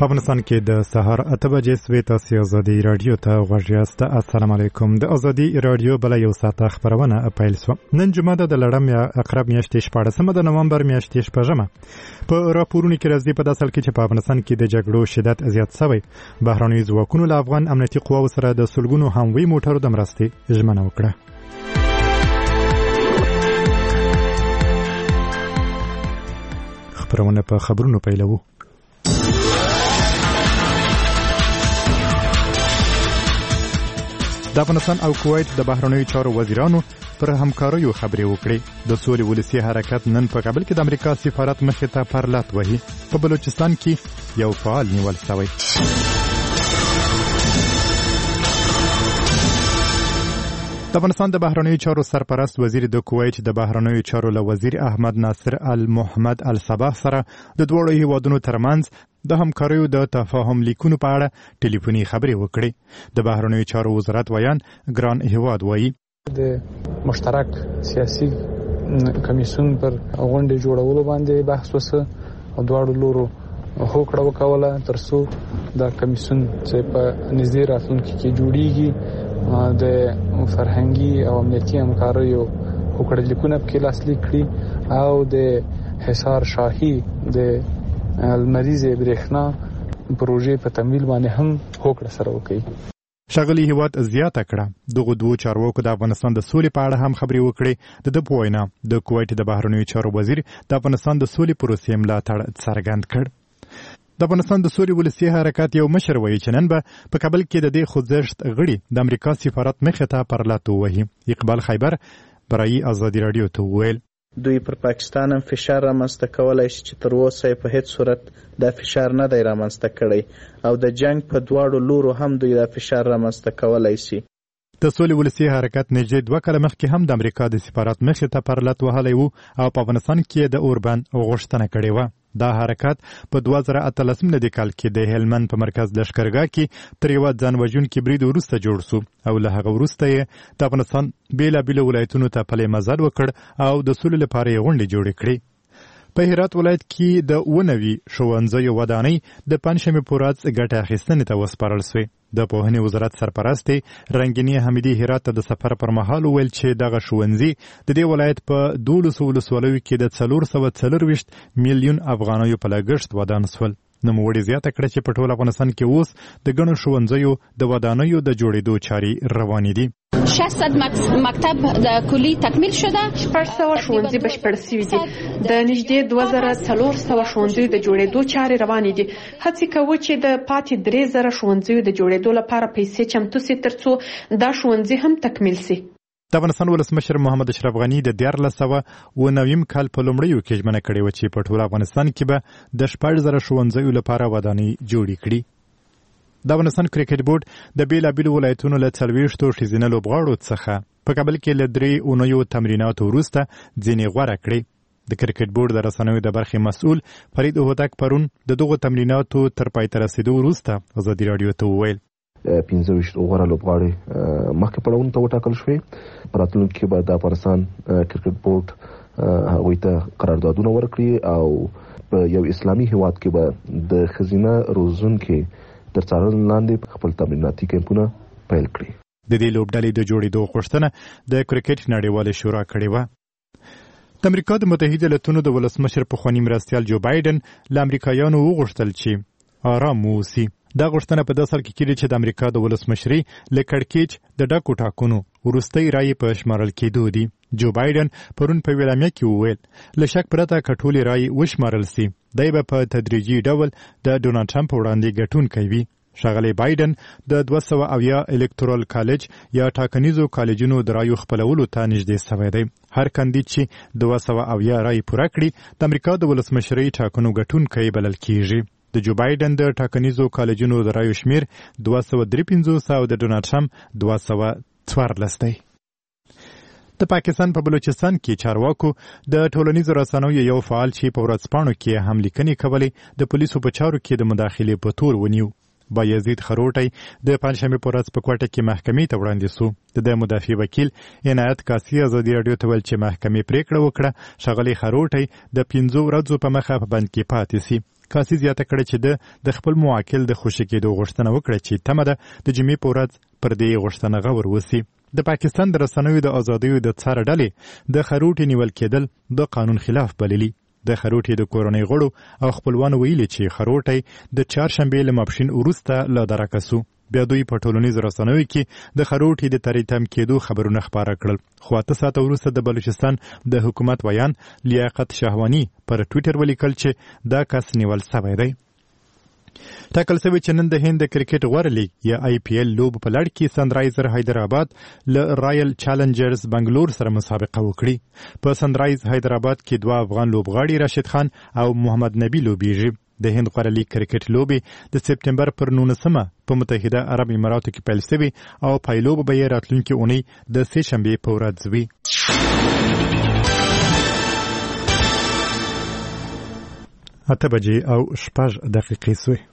په افغانستان کې د سهار 8 بجې سوي تاسو ازادي رادیو ته غوږ یاست. السلام علیکم. د ازادي رادیو بل یو ساعت خبرونه پیل شو. نن جمعه د لړم یا اقرب میاشتې 14 د نومبر میاشتې 15 په راپورونو کې راځي په داسل کې چې په افغانستان کې د جګړو شدت زیات شوی. بهرني ځواکونو له افغان امنیتي قواو سره د سلګونو هموي موټرو د مرستې ژمنه وکړه. خبرونه په خبرونو پیلوو. د افغانستان او کویت د بهرنیو چارو وزیرانو پر همکاریو خبرې وکړې. د سولې ولسي حرکت نن په کابل کې د امریکا سفارت مخې ته پرلط وهي. په بلوچستان کې یو فعال نیول شوی. د افغانستان د بهرنیو چارو سرپرست وزیر د کویت د بهرنیو چارو له وزیر احمد ناصر المحمد الصباح سره د دوړو هیوادونو ترمنځ د همکاریو د تفاهم لیکونو په اړه ټلیفوني خبرې وکړې. د بهرنیو چارو وزارت ویان ګران هیواد وایي د مشترک سیاسي کمیسیون پر غونډې جوړولو باندې بحث وسه او دواړو لورو هوکړه وکوله ترڅو د کمیسیون چې په نږدې راتلونکي کې جوړیږي د فرهنګي او امنیتي همکاریو هوکړه لیکونه په لاسلیک کړي او د حصار شاهي د المریض برېښنا پروژې په تمویل باندې هم هوکړه سره وکړي. شغلی هیواد زیاته کړه. دغه دوه چارواکو د افغانستان د سولې په اړه هم خبرې وکړې. د پوینا د کویت د بهرنیو چارو وزیر د افغانستان د سولې پروسې ملاتړ څرګند کړ. د افغانستان د سولې ولسي حرکت یو مشر وایي چې نن به په کابل کې د دې خوځښت غړي د امریکا سفارت مخې ته پرلط وهي. اقبال خیبر برای ازادي رادیو ته وویل دوی پر پاکستان هم فشار رامنځته کولای شي چې تر اوسه په هیڅ صورت دا فشار نه دی رامنځته کړی او د جنگ په دواړو لورو هم دوی دا فشار رامنځته کولای شي. د سولې ولسي حرکت نږدې 2 کاله مخکې هم د امریکا د سفارت مخې ته پرلط وهلی و او په افغانستان کې د اوربند غوښتنه کړې وه. دا حرکت په 2018 کال کې د هلمند په مرکز لښکرګاه کې تر یوه ځان وژونکي برید وروسته جوړ شو او له هغه وروسته یې د افغانستان بیلابیلو ولایتونو ته پلی مزل وکړ او د سولې لپاره یې غونډې جوړې کړې. په هرات ولایت کې د 90 ښوونځیو ودانۍ د پنجشنبې په ورځ ګټه اخیستنې ته وسپارل شوې. د پوهنې وزارت سرپرست رنګینې حمیدي هرات ته د سفر پر مهال وویل چې دغه ښوونځي د دې ولایت په 12 ولسوالیو کې د 440 میلیون افغانیو په لګښت ودان شول. نوموړي زیاته کړه چې په ټول افغانستان کې اوس د ګڼو ښوونځیو د ودانیو د جوړېدو چارې روانې دي. 600 مکتب د کلی تکمیل شده. 400 ښوونځي بشپړ شوي دي. د نږدې 2400 ښوونځیو د جوړېدو چارې روانې دي. هڅې کوو چې د پاتې 3000 ښوونځیو د جوړېدو لپاره پیسې چمتو سي ترڅو دا ښوونځي هم تکمیل سي. د افغانستان ولسمشر محمد اشرف غني د 1990 کال په لومړیو کې ژمنه کړې وه چې په ټول افغانستان کې به د 10,000 ښوونځیو لپاره ودانۍ جوړې کړي. د افغانستان کرکټ بورډ د بیلابیلو ولایتونو له 40 ښځینه لوبغاړو څخه په کابل کې له 3 اونیو تمریناتو وروسته ځینې غوره کړې. د کرکټ بورډ د رسنیو د برخې مسؤل فرید هوتک پرون د دغو تمریناتو تر پای ته رسیدو وروسته ازادي رادیو ته وویل 15 غوره لوبغاړي مخکې پړاوونو ته وټاکل شوې. په راتلونکي کې به د افغانستان کرکټ بورډ هغوی ته قراردادونه ورکړي او په یو اسلامي هیواد کې به د ښځینه روزونکي تر څارنې لاندې خپل تمریناتي کیمپونه پیل کړي. د دې لوبډلې د جوړېدو غوښتنه د کرکټ نړیوالې شورا کړې وه. د امریکا د متحده ایالاتونو د ولسمشر پخواني مرستیال جو بایدن له امریکایانو وغوښتل چې آرام واوسي. دا غوښتنه په داسې حال کې کېږي چې د امریکا د ولسمشرۍ له کړکېچ د ډکو ټاکنو وروستۍ رایې په شمارل کېدو دي. جو بایدن پرون په اعلامیه کې وویل له شک پرته که ټولې رایې وشمارل سي دی به په تدریجي ډول د ډونالډ ټرمپ وړاندې ګټونکی وي. ښاغلی بایدن د 270 الکتورال کالج یا ټاکنیزو کالجونو د رایو خپلولو ته نږدې شوی دی. هر کاندید چې 270 رایې پوره کړي د امریکا د ولسمشرۍ ټاکنو ګټونکی بلل کېږي. د جو بایدن د ټاکنیزو کالجونو د رایو شمیر 253 او د ډونالډ ټرمپ 214 دی. د پاکستان په بلوچستان کې چارواکو د ټولنیزو رسنیو یو فعال چې په ورځپاڼو کې هم لیکنې کولې د پولیسو په چارو کې د مداخلې په تور ونیو. بایزید خروټی د پنجشنبې په ورځ په کوټه کې محکمې ته وړاندې شو. د مدافع وکیل عنایت کاسي ازادي راډیو ته ویل چې محکمې پریکړه وکړه ښاغلی خروټی د 5 ورځو په مخه په بند کې پاتې شي. کاسي زیاته کړه چې د خپل موکل د خوشي کېدو غوښتنه وکړه چې تمه ده د جمعې په ورځ پر دې غوښتنه غور وسی. د پاکستان د رسنیو د ازادیو د څار ډلې د خروټي نیول کېدل د قانون خلاف بللي. د خروټي د کورنۍ غړو او خپلوانو ویلي چې خروټي د چهارشنبې له ماپښین وروسته له درکه سو. بیا دوی په ټولنیزو رسنیو کې د خروټي د تریتم کېدو خبرونه خپاره کړل. خو 8 ساعته وروسته د بلوچستان د حکومت ویان لیاقت شهوانی پر ټویټر ولیکل چې دا کس نیول شوی دی. ټاکل شوی چې نن د هند د کرکټ غوره لیګ یا IPL لوب په لړ کې سنرایزر حیدرآباد له رایل چالنجرز بنگلور سره مسابقه وکړي. په سنرایز حیدرآباد کې 2 افغان لوبغاړي راشد خان او محمد نبی لوبیږي. د هند غوره لیګ کرکټ لوبې د سپتمبر پر 19 په متحده عرب اماراتو کې پیل شوي او پایلوب به یې راتلونکي اونۍ د سه شنبې په ورځ وي. 8 بجې او 6 دقیقې سوې.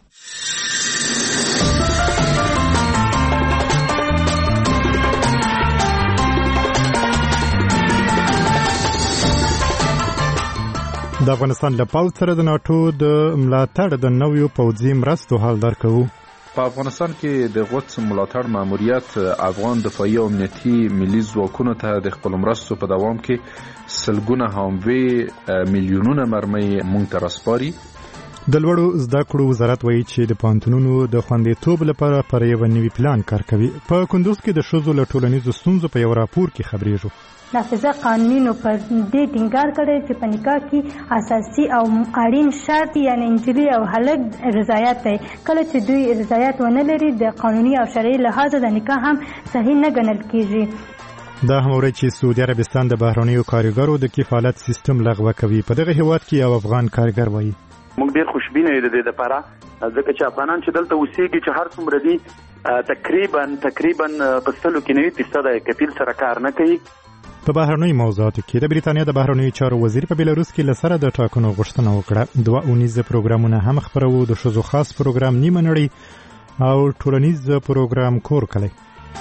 د افغانستان له پوځ سره د ناټو د ملاتړ د نویو پوځي مرستو حال درکوو. په افغانستان کې د غوڅ ملاتړ ماموریت افغان دفاعي او امنیتي ملي ځواکونو ته د خپل مرستو په دوام کې سلګونه هاموي میلیونونه مرمۍ مونږ ته راسپاري. د لوړو زده کړو وزارت وایي چې د پوهنتونونو د خوندیتوب لپاره پر یو نوي پلان کار کوي. په کندوز کې د ښځو له ټولنیزو ستونزو په یو راپور کې خبرېږو. نافذه قانونینو پر دې ټینګار کړی چې په نکاح کې اساسي او اړین شرط یعنی نجلۍ او هلک رضایت دی. کله چې دوی رضایت ونه لري د قانوني او شرعي لحاظ د نکاح هم صحیح نه ګڼل کیږي. دا هم اوري چې سعودي عربستان د بهرنیو کارګرو د کفالت سیستم لغوه کوي. په دغه هیواد کې یو افغان کارګر وایي موږ ډیر خوشبینه یو د دې لپاره ځکه چې افغانان چې دلته اوسېږي چې هر څومره دي تقریبا په سلو کې 90% کفیل سره کار نه کوي. په بهرنیو موضوعاتو کې د بریتانیا د بهرنیو چارو وزیر په بیلاروس کې لسره د ټاکنو غوښتنه وکړه. 2 اونیز پروګرامونه هم خبرو. د ښځو خاص پروګرام نیمه نړۍ او ټولنیز پروګرام کور کلی.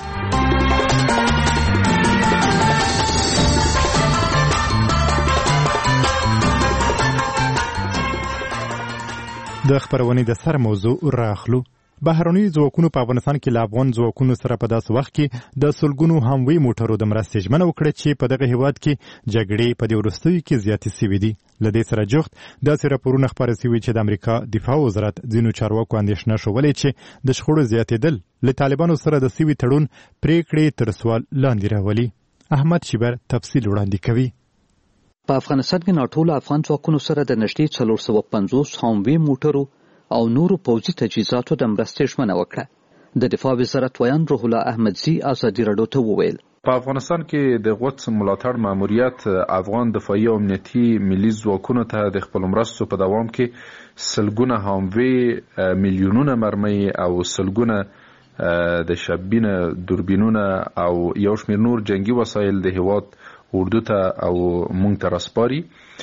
د خبرونې د سر موضوع راخلو. بهرنیو ځواکونو په افغانستان کې له افغان ځواکونو سره په داسې وخت کې د سلګونو هموي موټرو د مرستې ژمنه وکړه چې په دغه هیواد کې جګړې په دې وروستیو کې زیاتې شوې دي. له دې سره جوخت داسې راپورونه خپاره شوي چې د امریکا دفاع وزارت ځینو چارواکو اندېښنه ښودلې چې د شخړو زیاتېدل له طالبانو سره د سوي تړون پریکړې تر سوال لاندې راولي. احمد شیبر تفصیل وړاندې کوي. په افغانستان کې ناټو له افغان ځواکونو سره د نږدې 450 هموي موټرو او نورو پوځي تجهیزاتو د مرستې ژمنه وکړه. د دفاع وزارت ویان روح الله احمدزي ازادي راډیو ته وویل په افغانستان کې د غوڅ ملاتړ ماموریت افغان دفاعي او امنیتي ملي ځواکونو ته د خپل مرستو په دوام کې سلګونه هاموي میلیونونه مرمۍ او سلګونه د شبینه دوربینونه او یو شمېر نور جنگي وسایل د هیواد اردو ته او مونږ ته راسپاري.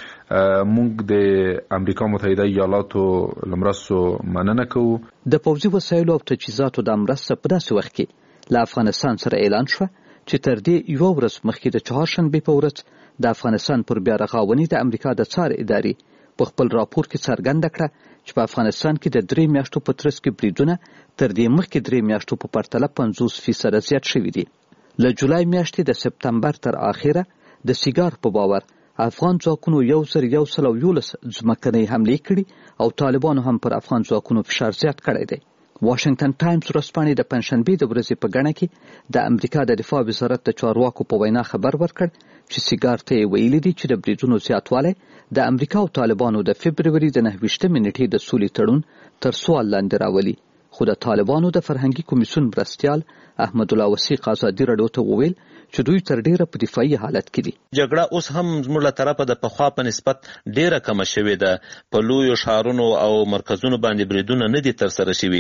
مونږ د امریکا متحده ایالاتو لمرستو مننه کوو. د پوځي وسایلو او تجهیزاتو د مرسته په داسې وخت کې له افغانستان سره اعلان شو چې تر دې یو ورځ مخکې د چهارشنبې په ورځ د افغانستان پر بیا رغاونې د امریکا د څار ادارې په خپل راپور کې څرګنده کړه چې په افغانستان کې د 3 میاشتو په ترڅ کې بریدونه تر دې مخکې 3 میاشتو په پرتله 50% زیات شوي دي. له جولای میاشتې د سپتمبر تر اخره د سیګار په باور افغان ځواکونو 1111 ځمکنۍ حملې کړي او طالبانو هم پر افغان ځواکونو فشار زیات کړی دی. واشنگټن ټایمز ورځپاڼې د پنځشنبې د ورځې په ګڼه کې د امریکا د دفاع وزارت د چارواکو په وینا خبر ورکړ چې سیګار ته ویلي دي چې د بریدونو زیاتوالی د امریکا او طالبانو د فبروري د 29 نیټې د سولې تړون تر سوال لاندې راولي. خو د طالبانو د فرهنګي کمیسیون مرستیال احمد الله وثیق ازادي راډیو ته وویل چې دوی تر ډیره په دفاعي حالت کې دي. جګړه اوس هم زموږ له طرفه د پخوا په نسبت ډیره کمه شوې ده. په لویو ښارونو او مرکزونو باندې بریدونه نه دي ترسره شوي.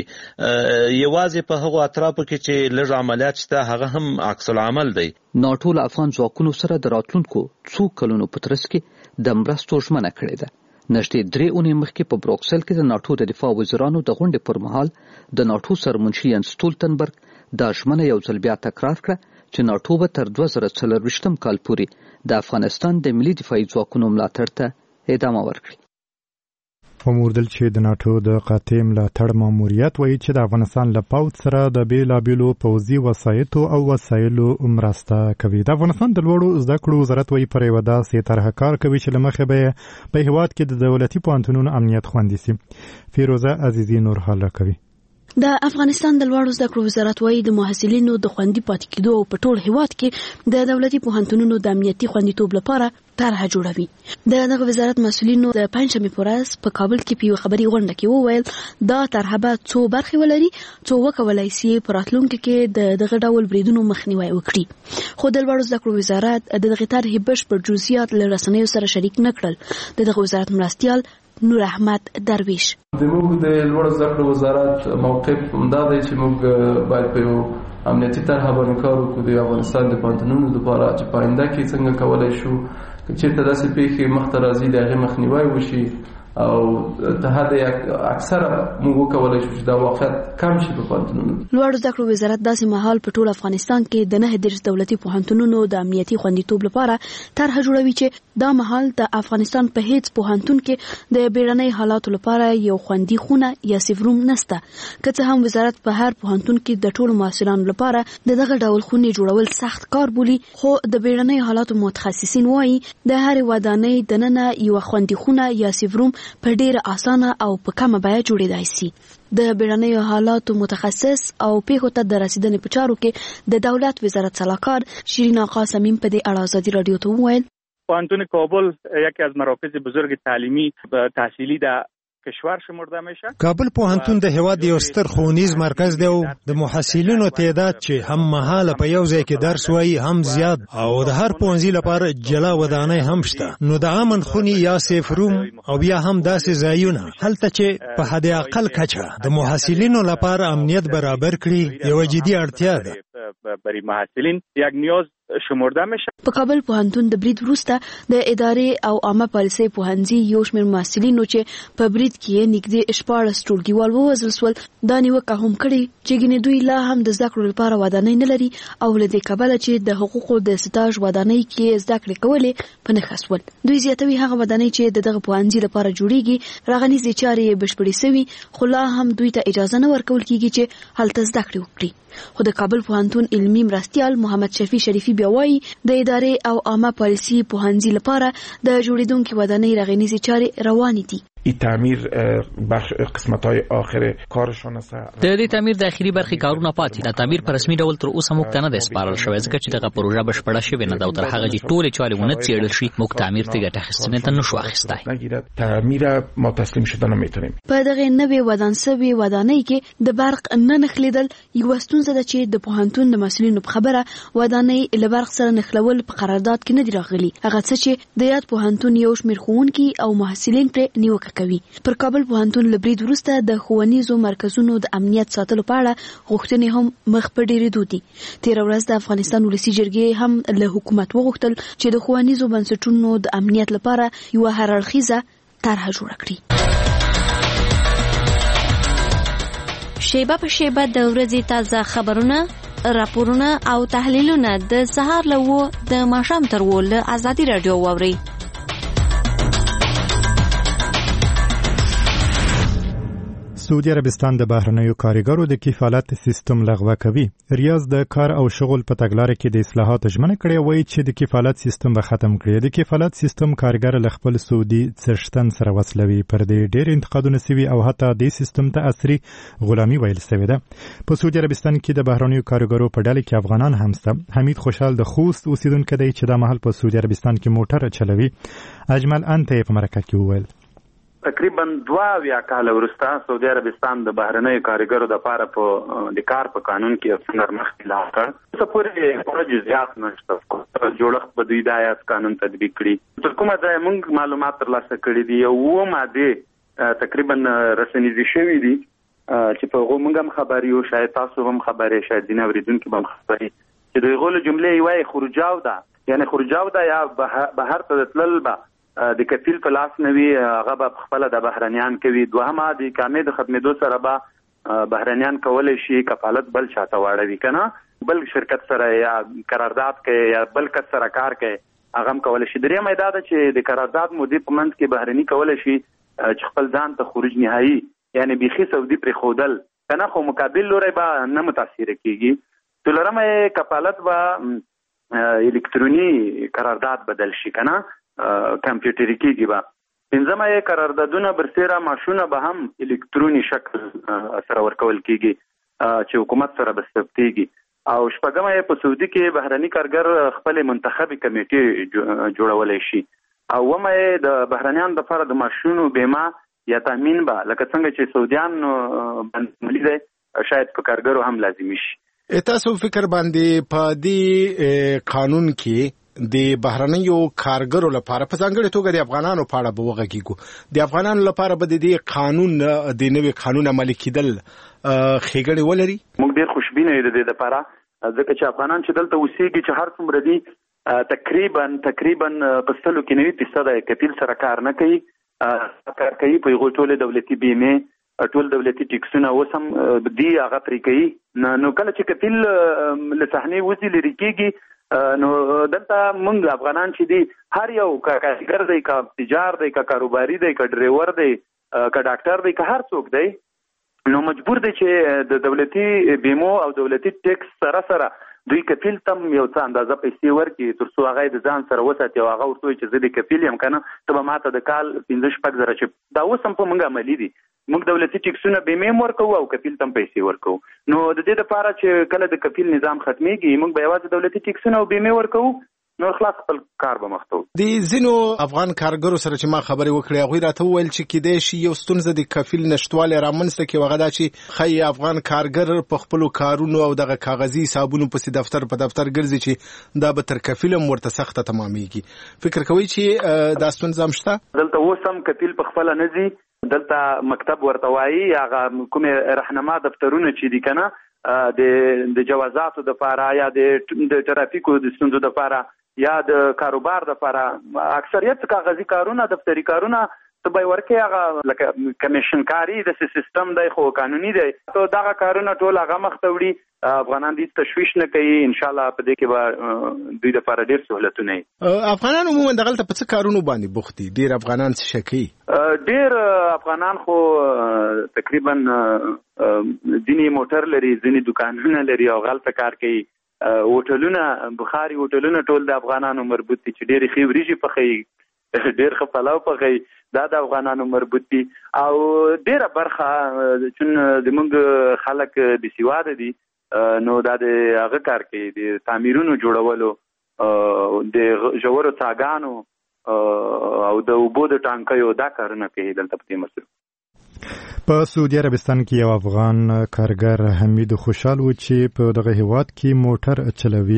یوازې په هغو اطرافو کې چې لږ عملیات شته هغه هم عکس العمل دی. ناټو له افغان ځواکونو سره د راتلونکو څو کلونو په ترڅ کې د مرستو ژمنه کړې ده. نږدې 3 اونۍ مخکې په بروکسل کې د ناټو د دفاع وزیرانو د غونډې پر مهال د ناټو سرمنشي ینس سټولتنبرګ دا ژمنه یو ځل بیا تکرار کړه چې ناټو به تر 2024 کال پورې د افغانستان د ملي دفاعي ځواکونو ملاتړ ته ادامه ورکړي. وموردل چې د ناتو د قاطع ملاتړ ماموریت وایي چې د افغانستان له پوځ سره د بېلابېلو پوځي وسایطو او وسایلو مرسته کوي. د افغانستان د لوړو زده کړو وزارت وایي پر یوه داسې طرحه کار کوي چې له مخې به یې په هېواد کې د دولتي پوهنتونونو امنیت خوندي سي. فیروزه عزیزي نور حال راکوي. د افغانستان د لوړو زده کړو وزارت وایي د محصلینو د خوندي پاتې کېدو او په ټول هېواد کې د دولتي پوهنتونونو د امنیتي خوندیتوب لپاره طرحه جوړوي. دغه وزارت مسؤلینو د پنځمې په ورځ په کابل کې په یوه خبري غونډه کې وویل دا طرحه به څو برخې ولري څو وکولای شي په راتلونکي کې دغه ډول بریدونو مخنیوی وکړي. خو د لوړو زده کړو وزارت دغه طرحې بشپړ جزئیات له رسنیو سره شریک نه کړل. دغه وزارت مرستیال نور احمد درویش زموږ د لوړو زده کړو وزارت موقف همدا دی چې موږ باید په یو امنیتي طرحه باندې کار وکړو د افغانستان د پوهنتونونو لپاره چې په آینده کې څنګه کولی شو که چېرته داسې پیښې مخته راځي د هغې مخنیوی وشي او ته حد اکثره موږ وکولی شو چې دا واقعیت کم شي په پوهنتونونو. لوړو زده کړو وزارت داسې مهال په ټول افغانستان کې د 9 دولتي پوهنتونونو د امنیتي خوندیتوب لپاره طرحه جوړوي چې دا مهال د افغانستان په هیڅ پوهنتون کې د بیړنۍ حالاتو لپاره یو خوندي خونه یا سیف روم نشته. که څه هم وزارت په هر پوهنتون کې د ټولو محصلانو لپاره دغه ډول خونې جوړول سخت کار بولي، خو د بیړنۍ حالاتو متخصصین وایي د هرې ودانۍ دننه یو خوندي خونه یا سیف روم په ډیره اسانه او په کمه بیه جوړېدای شي. د بیړنیو حالاتو متخصص او پیښو ته د رسیدنې په چارو کې د دولت وزارت سلاکار شیرین آقا صمیم په دې اړه ازادي رادیو ته وویل پوهنتون کابل یکی از مراکز بزرگ تعلیمی و تحصیلی در کشور شمرده میشه. کابل پوهنتون د هیواد یو ستر ښوونیز مرکز دی او د محصلینو تعداد چې هم مهاله په یو ځای کې درس وایي هم زیات او د هر پوهنځي لپاره جلا ودانۍ هم شته. نو د امن خونې یا سیف روم او بیا هم داسې ځایونه هلته چې په حد اقل کچه د محصلینو لپاره امنیت برابر کړي یوه جدي اړتیا ده. برای محصلین یک نیاز شمرده میشه. په کابل پوهنتون د برید وروسته د ادارې او عامه پالیسۍ پوهنځي یو شمېر محصلینو چې په برید کې نږدې 14 ټولګیوال ووژل شول دا نیوکه هم کړې چې ګینې دوی لا هم د زده کړو لپاره ودانۍ نه لري او له دې کبله چې د حقوقو د سټاژ ودانۍ کې زده کړې کولې په نښه شول. دوی زیاتوي هغه ودانۍ چې دغه پوهنځي لپاره جوړیږي رغنیزې چارې یې بشپړې سوي خو لا هم دوی ته اجازه نه ورکول کیږي چې هلته زده کړې وکړي. خو د کابل پوهنتون علمي مرستیال محمد شفیع شریفی بیا وایي د ادارې او عامه پالیسي پوهنځي لپاره د جوړیدونکو ودانۍ رغنیزې چارې روانې دي. این تعمیر بخش قسمت‌های آخر کارشون است. د دې تعمیر د اخیری برخې کارونه پاتې دي. تعمیر په رسمي ډول تر اوسه موږ ته نه د سپارل شوی ځکه چې دغه پروژه بشپړه شوې نه ده او تر هغه چې ټولې چارې ونه څېړل شي موږ تعمیر ته ګټه اخیستنې ته نشو اخیستی. تعمیر ما تسلیم شدن نمیتونیم. په دغه نوې ودان سوي ودانۍ کې د برق نه نښلېدل یوه ستونزه ده چې د پوهنتون د مسؤلینو په خبره ودانۍ له برق سره نښلول په قرارداد کې نه دي راغلي. هغه څه چې د یاد پوهنتون یو شمېر ښوونکي او محصلین پرې نیوکه کوي. پر کابل پوهنتون له برید وروسته د ښوونیزو مرکزونو د امنیت ساتلو په اړه غوښتنې هم مخ په ډېرېدو دي. تېره ورځ د افغانستان ولسي جرګې هم له حکومت وغوښتل چې د ښوونیزو بنسټونو د امنیت لپاره یوه هراړخیزه طرحه جوړه کړي. شیبه په شیبه د ورځې تازه خبرونه، راپورونه او تحلیلونه د سهار له 9 د ماښام تر 10 له ازادي رادیو واورئ. سعودي عربستان د بهرنیو کارګرو د کفالت سیستم لغوه کوي. ریاض د کار او شغل په تګلارې کې د اصلاحاتو ژمنه کړې وایي چې د کفالت سیستم به ختم کړي. د کفالت سیستم کارګر له خپل سعودي څښتن سره وصلوي. پر دې ډېر انتقادونه سوي او حتی د سیستم ته عصري غلامي ویل سوی ده. په سعودي عربستان کې د بهرنیو کارګرو په ډله کې افغانان هم شته. حمید خوشحال د خوست اوسیدونکی دی چې دا مهال په سعودي عربستان کې موټر چلوي. اجمل انت په مرکه کې وویل تقریبا 2 کال وروسته سعودي عربستان د بهرنیو کارګرو د لپاره په د کار په قانون کې څنګه مخکې کړ. څه پورې جزئیات نشته. جوړښت په دوی د آیات قانون تطبیق کړي. تر کومه ځای موږ معلومات ترلاسه کړي دي او ماده تقریبا رسنیزي شوې دي چې په هغه موږ هم خبري او شاید تاسو هم خبري شاید دین اوریدونکو هم خبري چې دوی غوړي جملې وایي خروجاو ده یعنی خروجاو ده یا بهر ته تلل به د کفیل په لاس نوي هغه به خپل د بهرنیان کوي. دوهمه د اقامې د ختمېدو سره به بهرنیان کولی شي کفالت بل چاته واړوي کنه بل شرکت سره یا قرارداد کوي یا بل کس سره کار کوي هغه هم کولی شي. درېیمه دا ده چې د قرارداد مودې په منځ کې بهرني کولی شي چې خپل ځان ته خروج نهایی یعنی بيخي سعودي پر خودل کنه خو مقابل لوري به نه متاثر کیږي. څلورمه کفالت به الکتروني قرارداد بدل شي کنه کمپیوټري کیږي به. پنځمه قراردادونه برسره ماشونه به هم الکتروني شکل سره ورکول کیږي چې حکومت سره بسپتيږي. او شپږمه په سعودي کې بهرني کارګر خپل منتخبي کمیټې جوړولای شي. او ومه د بهرنیان د لپاره د ماشونو بیمه یا تامین به لکه څنګه چې سعودیان باندې دی شاید په کارګرو هم لازمي شي. تاسو فکر باندې په دې قانون کې د بهرنیو کارګرو لپاره په ځانګړي توګه د افغانانو په اړه به وغږیږو. د افغانانو لپاره به د دې قانون د نوي قانون عملي کېدل ښېګڼې ولري؟ موږ ډېر خوشبینه یو د دې لپاره ځکه چې افغانان چې دلته اوسېږي چې هر څومره دي تقریبا په 90% کفیل سره کار نه کوي. کار کوي په یو ټول دولتي بیمه ټول دولتي ټیکسونه اوس هم دی هغه پرې کوي. نو کله چې کفیل له صحنې وځي لري کېږي نو دلته موږ افغانان چې دي هر یو کارګر دی کا تجار دی کا کاروباري دی کا ډرایور دی کا ډاکټر دی کا هر څوک دی نو مجبور دی چې د دولتي بیمو او دولتي ټیکس سره دوی کفیل تم یو څه اندازه پیسې ورکړي تر څو هغه د ځان سره وساتي او هغه ورته چې زه د کفیل یم کنه ته به ماته د کال 15 زره چې دا اوس هم په موږ عملي دي. موږ دولتي ټیکسونه بیمه ورکو او کفیل تم پیسې ورکو. نو د دې لپاره چې کله د کفیل نظام ختميږي موږ به یوازې دولتي ټیکسونه او بیمه ورکو نو خلاص خپل کار به مختو. د زینو افغان کارګرو سره چې ما خبرې وکړې هغه راته وویل چې کېدای شي یو ستونزه د کفیل نشټواله رامنځته کې وغدا چې خی افغان کارګر په خپل کارونو او دغه کاغذي حسابونو په دفتر ګرځي چې دا به تر کفیلم ورته سخته تمامېږي. فکر کوي چې دا ستونزه هم شته؟ دلته اوسم کفیل په خپل نه ځي دلته مکتب ورته وایي هغه کومه رهنما دفترونه چې دي کنه د جوازاتو د لپاره یا د ترافیکو د ستونزو د لپاره یا د کاروبار د لپاره اکثریت کاغذي کارونه دفتری کارونه ته به ورکه هغه لکه کمیشن کاری د سیستم د خو قانوني دی ته دا کارونه ټول هغه مختوړي. افغانان دې تشویش نه کوي ان شاء الله په دې کې به دوی د لپاره ډېر سہولتونه وي. افغانان عموما دغه په څه کارونو باندې بوخت دي؟ ډېر افغانان څه شکی؟ ډېر افغانان خو تقریبا ځینې موټر لري ځینې دکانونه لري او غلطه کار کوي. هوټلونه بخاري هوټلونه ټول د افغانانو مربوط دي چې ډېر خېوريږي پخې ډېر خپلاو پخې دا د افغانانو مربوط دي او ډېره برخه چې د موږ خلک د سیواده دي نو دا د هغه کار کوي د تعمیرونو جوړولو د ژورو څاګانو او د اوبو د ټانکیو دا کارونه کوي دلته په دې مسله. په سعودي عربستان کې یو افغان کارګر حمید خوشحال و چې په دغه هیواد کې موټر چلوي.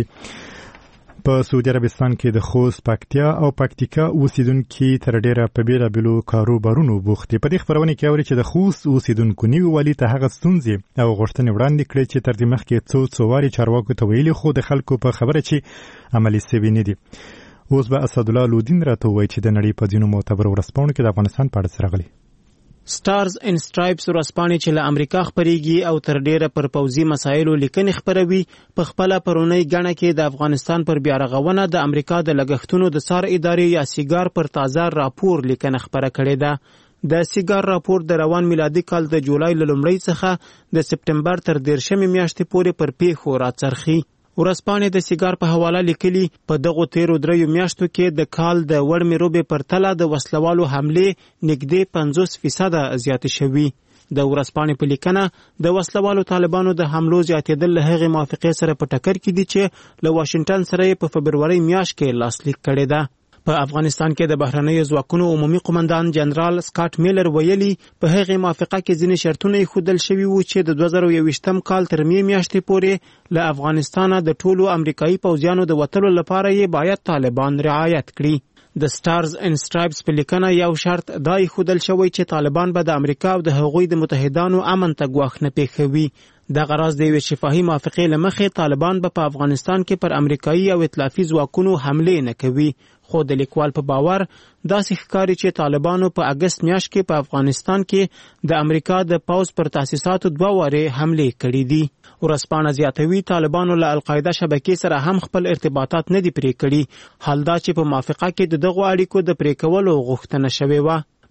په سعودي عربستان کې د خوست پکتیا او پکتیکا اوسیدونکو تر ډیره په بیلابیلو کاروبارونو بوخت دي. په دې خبرونه کې اوري چې د خوست اوسیدونکو نیو والی ته هغه ستونزې او غوښتنې وړاندې کړې چې تر دې مخکې څو واري چارواکو ته ویلي خو د خلکو په خبره چې عملي سوي نه دي. اوس به اسدالله لودین راته وایي چې د نړۍ په ځینو معتبرو ورځپاڼو کې د افغانستان په اړه څه راغلي. سټارز ان سټرایپس ورځپاڼې چې له امریکا خپرېږي او تر ډیره پر پوځي مسایلو لیکنې خپروي په خپل پرونی غاڼه کې د افغانستان پر بیا رغونه د امریکا د لګښتونو د څار ادارې یا سیګار پر تازه راپور لیکنه خپره کړې ده. د سیګار راپور د روان میلادي کال د جولای له لومړۍ څخه د سپټمبر تر 13 میاشتې پورې پر پیښو راڅرخي. ورځپاڼې د سیګار په حواله لیکلي په دغه 13 میاشتو کې د کال د وړمې روبې پرتله د وسلوالو حملې نږدې 50% زیاتې شوي. د ورځپاڼې په لیکنه د وسلوالو طالبانو د حملو زیاتېدل له هغې موافقې سره په ټکر کې دي چې له واشنگټن سره یې په فبروري میاشت کې لاسلیک کړې ده. په افغانستان کې د بهرنیو ځواکونو عمومي قومندان جنرال سکاټ میلر ویلي په هغې موافقه کې ځینې شرطونه ایښودل شوي وو چې د 2021 کال تر میاشتې پورې له افغانستانه د ټولو امریکایي پوځیانو د وتلو لپاره یې باید طالبان رعایت کړي. د سټارز ان سټرایپس په لیکنه یو شرط دا ایښودل شوی چې طالبان به د امریکا او د هغوی د متحدانو امن ته ګواښ نه پېښوي. د غراض د یوې شفاهي موافقې له مخې طالبان به په افغانستان کې پر امریکایي او ائتلافي ځواکونو حملې نه کوي. خو د لیکوال په باور داسې ښکاري چې طالبانو په اگست میاشت کې په افغانستان کې د امریکا د پوځ پر تاسیساتو 2 وارې حملې کړې دي. ورځپاڼه زیاتوي طالبانو له القاعده شبکې سره هم خپل ارتباطات نه دي پرې کړي. حال دا چې په موافقه کې د دغو اړیکو د پرې کولو غوښتنه شوې وه.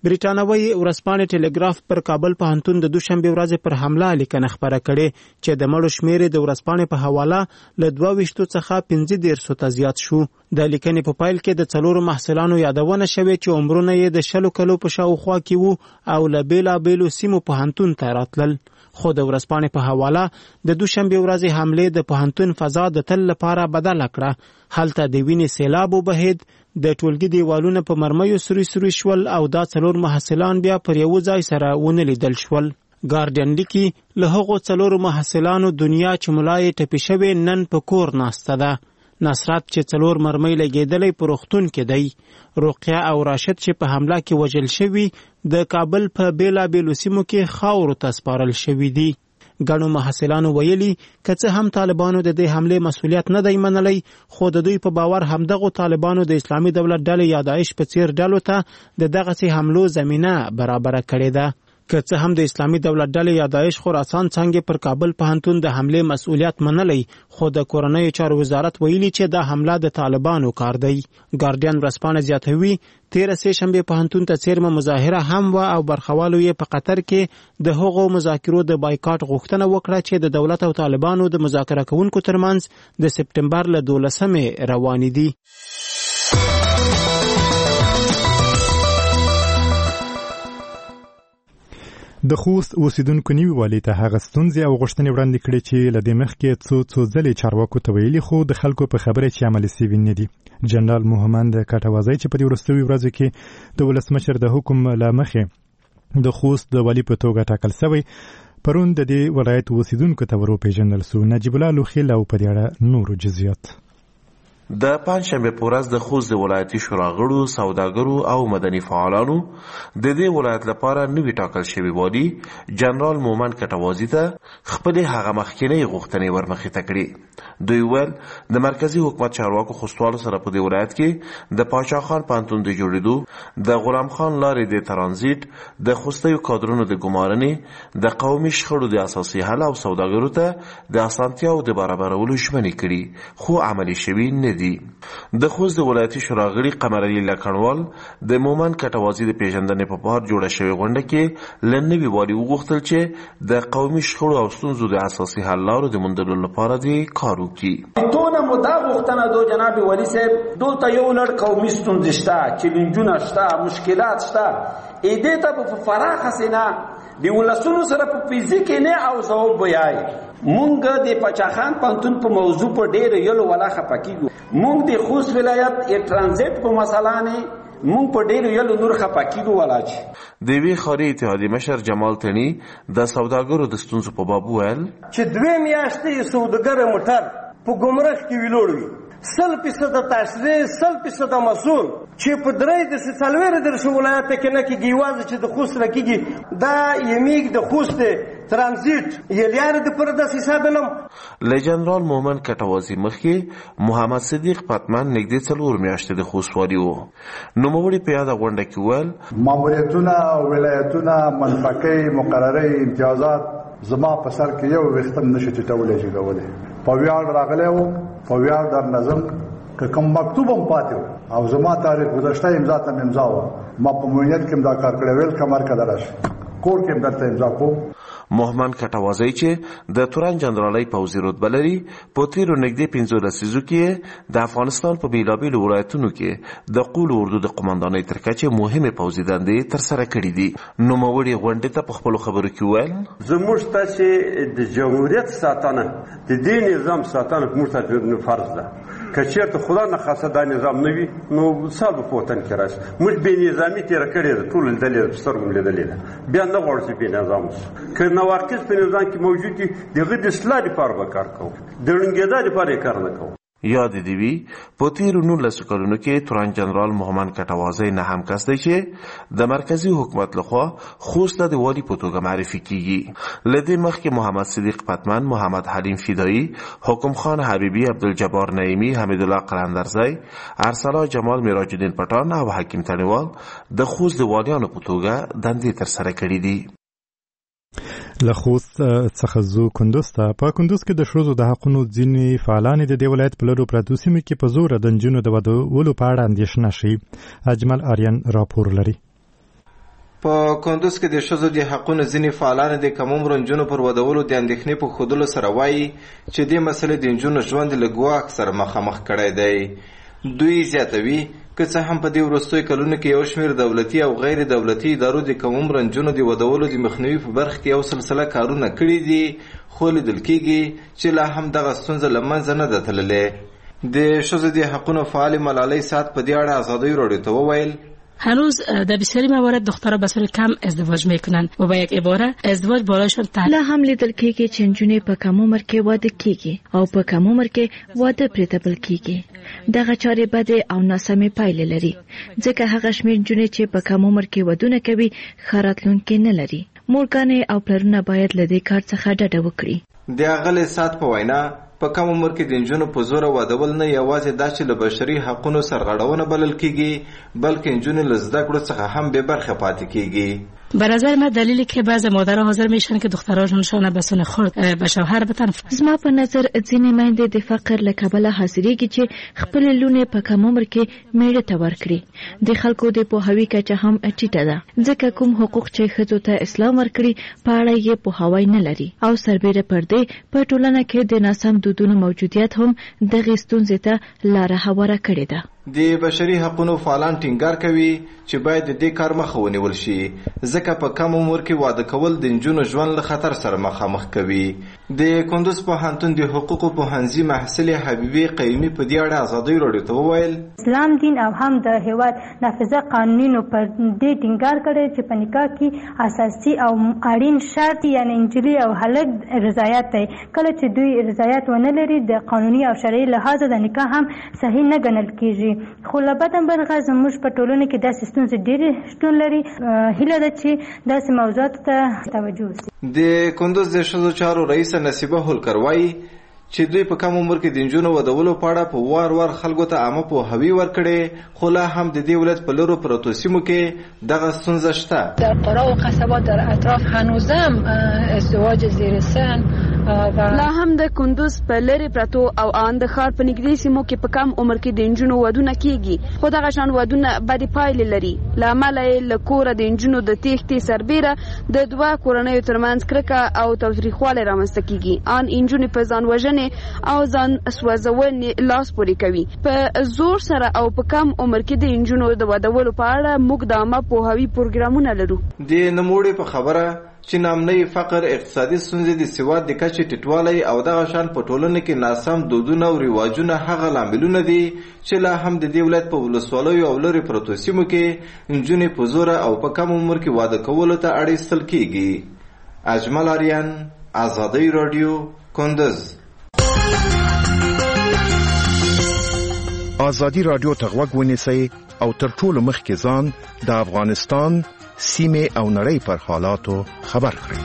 بریټانوي ورځپاڼې ټلګراف پر کابل پوهنتون د دوشنبه ورځې پر حمله لیکنه خبره کړې چې د مړو شمیر د ورځپاڼې په حواله له 22 څخه 15 ته زیات شو. د لیکنې په پایل کې د 4 محصلانو یادونه شوې چې عمرونه یې د 10 کلو په شاوخوا کې وو او له بیلابیلو سیمو پوهنتون ته راتلل. خو د ورځپاڼې په حواله د دوشنبه ورځې حمله د پوهنتون فضا د تل لپاره بدله کړه. هلته د وینې سیلاب وبهید، د ټولګي دیوالونه په مرمیو سوري شول او دا 4 محصلان بیا پر یو ځای سره ونه لیدل شول. ګارډین لیکي له هغو 4 محصلانو دنیا چې ملای ټپي شوی نن په کور ناسته ده. نصرت چې 4 مرمۍ لګېدلې په روغتون کې دی. رقیه او راشد چې په حمله کې وژل شوي د کابل په بیلابیلو سیمو کې خاورو ته سپارل شوي دي. ګڼو محصلانو ویلي که څه هم طالبانو د دې حملې مسؤلیت نه دی منلی، خو د دوی په باور همدغو طالبانو د اسلامي دولت ډلې یا داعش په څیر ډلو ته د دغسې حملو زمینه برابره کړې ده. که څه هم د اسلامي دولت ډلې یا داعش خراسان څانګې پر کابل پوهنتون د حملې مسؤلیت منلی، خو د کورنیو چارو وزارت ویلي چې دا حمله د طالبانو کار دی. ګارډین ورځپاڼه زیاتوي 13 سهشنبه پوهنتون ته څیرمه مظاهره هم و او برخوالو یې په قطر کې د هغو مذاکرو د بایکاټ غوښتنه وکړه چې د دولت او طالبانو د مذاکره کوونکو ترمنځ د سپټمبر له 12 روانې دي. د خوست اوسیدونکو نیوي والي ته هغه ستونزې او غوښتنې وړاندې کړې چې له دې مخکې څو ځلې چارواکو ته ویلي، خو د خلکو په خبره چې عملي سوي نه دي. جنرال محمد کټوازی چې په دې وروستیو ورځو کې د ولسمشر د حکم له مخې د خوست د والي په توګه ټاکل شوی، پرون د دې ولایت اوسیدونکو ته وروپېژندل سو. نجیب الله لوخیل او په دې اړه نورو جزئیات. د پنځشنبه په ورځ د خوست د ولایتي شورا غړو، سوداګرو او مدني فعالانو د دې ولایت لپاره نوی ټاکل شوی والی جنرال مومن کټوازی ته خپل هغه مخکینی غوښتنې ورمخې ته کړې. دوی ویل د مرکزی حکومت چارواکو خوستوالو سره په دې ولایت کې د پاچا خان پوهنتون د جوړېدو، د غلام خان لارې د ترانزیت، د خوستیو کادرونو د ګمارنې، د قومي شخړو د اساسي حل او سوداګرو ته د اسانتیاو د برابرولو ژمنې کړي، خو عملي شوي نه دي. د خوست د ولایتي شورا غړي قمر علي لکنوال د مومن کټوازی د پیژندنې په پار جوړه شوې غونډه کې له نوي والي وغوښتل چې د قومي شخړو او ستونزو د اساسي حل لارو د موندلو لپاره دې کار وکړي. دونه مو دا غوښتنه دو جناب والي صاحب، دلته یو لړ قومي ستونزې شته، چیلنجونه شته، مشکلات شته. دې ته په فراخه سینه د ولسونو سره په فزیک نه او ځواب وایي. مونږ د پاچاخان پوهنتون په موضوع په ډېر یلو ولا خپکیږو. مونږ د خوست ولایت ترانزیت په مسله نه مونږ په ډېر یلو نور خپکیږو ولا چې د وی خاري اتحادیې مشر جمال تنی د سوداګرو د ستونزو په باب ویل چې 2 میاشتې سوداګر موټر په ګمرک کې ویلوړوي 100% تشریح 100% مسؤل چې په درې د سالویر در شو ولایت کې نه کېږي، واځي چې د خوست لکېږي دا یمیګ د خوست ترانزیت یلیار د پر د حساب لم له جنرال مومن کټوازی مخکې محمد صدیق پتمن نږدې 4 میاشتې د خوست والي وو. نوموړي په یاده غونډه کې ویل ماموریتونه ولایتونه منفقې مقررې امتیازات زما په سر کې یو وختم نشي ټټولې جوړولې په ویاړ راغلی وو، په ویاړ در نظم که کوم مکتوب هم پاتې او زما تاریخ گذشته امضا ته امضا و، ما په موینت کې دا کار کړی ویل کمر کدرش کور کې درته امضا کوم. محمد کټوازی چې د تورن جنرالۍ پوځي رتبه لري، په تیرو نږدې 15 لسیزو کې د افغانستان په بیلابیلو ولایتونو کې د قول اردو د قوماندانۍ تر کچې مهمې پوځي دندې ترسره کړې دي. نوموړي غونډې ته په خپلو خبرو کې ویل زموږ ته چې د جمهوریت ساتنه د دې نظام ساتنه موږ ته فرض ده. که چېرته خدا نه خاصه دا نظام نه وي نو صاحب په وطن کې راشي. موږ بې نظامي تېره کړې ده، ټول لیدلې ده، په سترګو لیدلې ده. بیا نه غواړو چې بې نظام اوسو. که نواقص په نظام کې موجود دي د هغه د اصلاح لپاره به کار کوو، د ړنګېدا لپاره یې کار نه کوو. یاد دی وی په تیرو 19 کلونو کې تورن جنرال محمد کټوازی نه هم کس دی چې د مرکزی حکومت لخوا خوست د والی په توګه معرفي کیږي. لدې مخکې محمد صدیق پتمن، محمد حلیم فدایی، حکم خان حبیبی، عبدالجبار نعیمی، حمید الله قلندرزی، ارسلا جمال، میراج الدین پټان او حکیم تڼیوال د خوست د والیانو په توګه دندې ترسره کړې دي. له خوست څخه زو کندوز ته. په کندوز کې د ښځو د حقونو ځینې فعالان د دې ولایت په لرو پرتو سیمو کې په زور د نجونو د ودولو په اړه اندېښنه ښیي. اجمل آریان راپور لري. په کندوز کې د ښځو د حقونو ځینې فعالان د کم عمرو نجونو پر ودولو د اندېښنې په ښودلو سره وایي چې دې مسلې د نجونو ژوند له ګواښ سره مخامخ کړی دی. دوی زیاتوي که څه هم په دې وروستیو کلونو کې یو شمېر دولتي او غیر دولتي ادارو د کم عمرو نجونو د ودولو د مخنیوي په برخه کې یو سلسله کارونه کړي دي، خو لیدل کېږي چې لا هم دغه ستونزه له منځه نه ده تللې. د ښځو د حقونو فعال ملالۍ سعد په دې اړه ازادۍ راډیو ته وویل هنوز در بسیاری موارد دخترها به صورت کم ازدواج میکنن و با یک عباره ازدواج بالاشون لا هم لیدل کېږي چې نجونې په کم عمر کې واده کیږي او په کم عمر کې واده پرې تپل کیږي. دغه چارې بدې او ناسمې پایلې لري ځکه هغه شمېر نجونې چې په کم عمر کې ودونه کوي ښه راتلونکی نه لري. مورګانې او پلرونه باید له دې کار څخه ډډه وکړي. د اغلې سات په وینا په کم عمر کې د نجونو په زوره وادول نه یوازې دا چې له بشري حقونو سرغړونه بلل کیږي بلکې نجونې له زده کړو څخه هم بې برخې پاتې کیږي. به نظر من دلیلی که بعضی مادرها حاضر میشن که دختراشون به سن خود به شوهر بتن. زما په نظر ځینې میندې د فقر له کبله حاضرېږي چې خپل لونې په کم عمر کې میړه ته ورکړي. د خلکو د پوهاوي کچه هم ټیټه ده ځکه کوم حقوق چې ښځو ته اسلام ورکړي په اړه یې پوهاوی نه لري او سربیره پر دې په ټولنه کې د ناسم دودونو موجودیت هم دغې ستونزې ته لاره هواره کړې ده. د بشري حقونو فعالان ټینګار کوي چې باید د دې کار مخه ونیول شي ځکه په کم عمر کې واده کول د نجونو ژوند له خطر سره مخامخ کوي. د کندوز پوهنتون د حقوقو پوهنځي محصلې حبیبې قیومي په دې اړه ازادۍ راډیو ته وویل اسلام دین او هم د هیواد نافذه قانونونو پر دې ټینګار کړی چې په نکاح کې اساسي او اړین شرط یعنی انجلي او هلک رضایت دی. کله چې دوی رضایت ونه لري د قانوني او شرعي لحاظ د نکاح هم صحیح نه ګڼل کیږي. خو له بده مرغه زموږ په ټولنه کې داسې ستونزې ډېرې شتون لري. هیله ده چې داسې موضوعاتو ته توجه وشي. د کندوز د ښځو چارو رئیسه نصیبه هولکر وایي چې دوی په کم عمر کې د نجونو ودولو په اړه په وار وار خلکو ته عامه پوهاوی ورکړي خو لا هم د دې ولایت په لرو پرتو سیمو کې دغه ستونزه شته. در قرا و قصبات در اطراف هنوزم ازدواج زیر سن لا هم د کندوز په لری پرتو او ان د ښار په نږدې سیمو کې په کم عمر کې د نجونو ودونه کیږي خو دغه شان ودونه بدې پایلې لري. له امله یې له کوره د نجونو د تېښتې سربیره د دوه کورنیو ترمنځ کرکه او تاوتریخوالی رامنځته کیږي. ان نجونې په ځان وژنې او ځان سوځونې لاس پورې کوي. په زور سره او په کم عمر کې د نجونو د ودولو په اړه موږ د عامه پوهاوي پروګرامونه لرو. د نوموړي په خبره چې نامنۍ فقر، اقتصادي ستونزې، د سواد د کچې ټیټوالی او دغه شان په ټولنه کې ناسم دودونه او رواجونه هغه لاملونه دي چې لا هم د دې ولایت په ولسوالیو او لرې پرتو سیمو کې نجونې په زوره او په کم عمر کې واده کولو ته اړ ایستل کیږي. اجمل آریان، ازادۍ راډیو، کندوز. ازادي راډیو ته غوږ ونیسئ او تر ټولو مخکې ځان د افغانستان سیمه او نړۍ پر حالاتو خبر کړئ.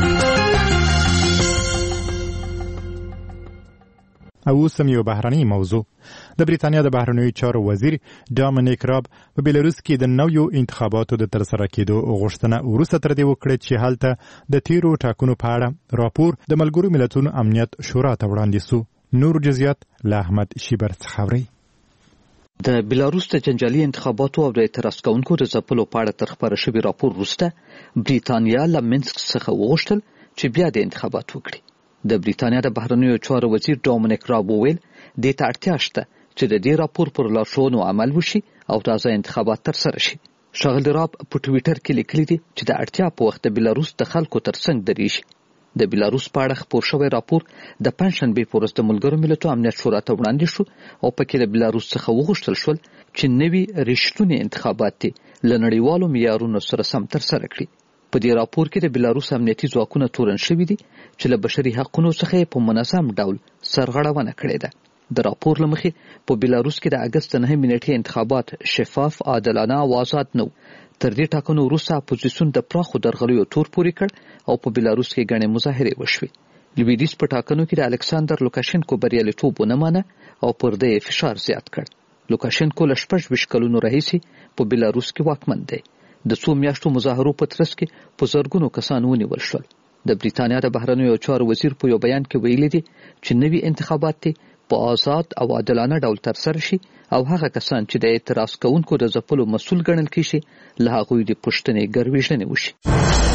او اوس هم یو بهرنۍ موضوع. د بریتانیا د بهرنیو چارو وزیر ډامینیک راب په بیلاروس کې د نویو انتخاباتو د ترسره کېدو غوښتنه وروسته تر دې وکړه چې هلته د تیرو ټاکنو په اړه راپور د ملګرو ملتونو امنیت شورا ته وړاندې سو. نور جزئیات له احمد شیبر څخه اورئ. د بیلاروس د جنجالي انتخاباتو او د اعتراض کوونکو د ځپلو په اړه تر خپاره شوي راپور وروسته بریتانیا له منسک څخه وغوښتل چې بیا د انتخابات وکړي. د بریتانیا د بهرنیو چارو وزیر ډامینیک راب وویل دې ته اړتیا شته چې د دې راپور پر لارښوونو عمل وشي او تازه انتخابات ترسره شي. ښاغلي راب په ټویټر کې لیکلي دي چې د اړتیا په وخت د بیلاروس د خلکو ترڅنګ درېږي. د بیلاروس په اړه خپور شوی راپور د پنجشنبې په ورځ د ملګرو ملتونو امنیت شورا ته وړاندې شو او پکې د بیلاروس څخه وغوښتل شول چې نوي رښتونې انتخابات له نړیوالو معیارونو سره سم ترسره کړي. په دې راپور کې د بیلاروس امنیتي ځواکونه تورن شوي دي چې له بشري حقونو څخه په منظم ډول سرغړونه کړې ده. د راپور له مخې په بیلاروس کې د اګست 9 نیټې انتخابات شفاف، عادلانه او آزاد نه و. تر دې ټاکنو وروسته اپوزیسیون د پراخو درغلیو تور پورې کړ او په بیلاروس کې ګڼې مظاهرې وشوې. لویدیځ په ټاکنو کې د الکساندر لوکاشینکو بریالیتوب ونه مانه او پر دې فشار زیات کړ. لوکاشینکو له 26 کلونو راهیسې په بیلاروس کې واکمن دی. د څو میاشتو مظاهرو په ترڅ کې په زرګونو کسان ونیول شول. د بریتانیا د بهرنیو چارو وزیر په یو بیان کې ویلي دي چې نوي انتخابات په آزاد او عادلانه ډول ترسره شي او هغه کسان چې د اعتراض کوونکو د ځپلو مسؤل ګڼل کیږي له هغوی د پوښتنې ګرویژنې وشي.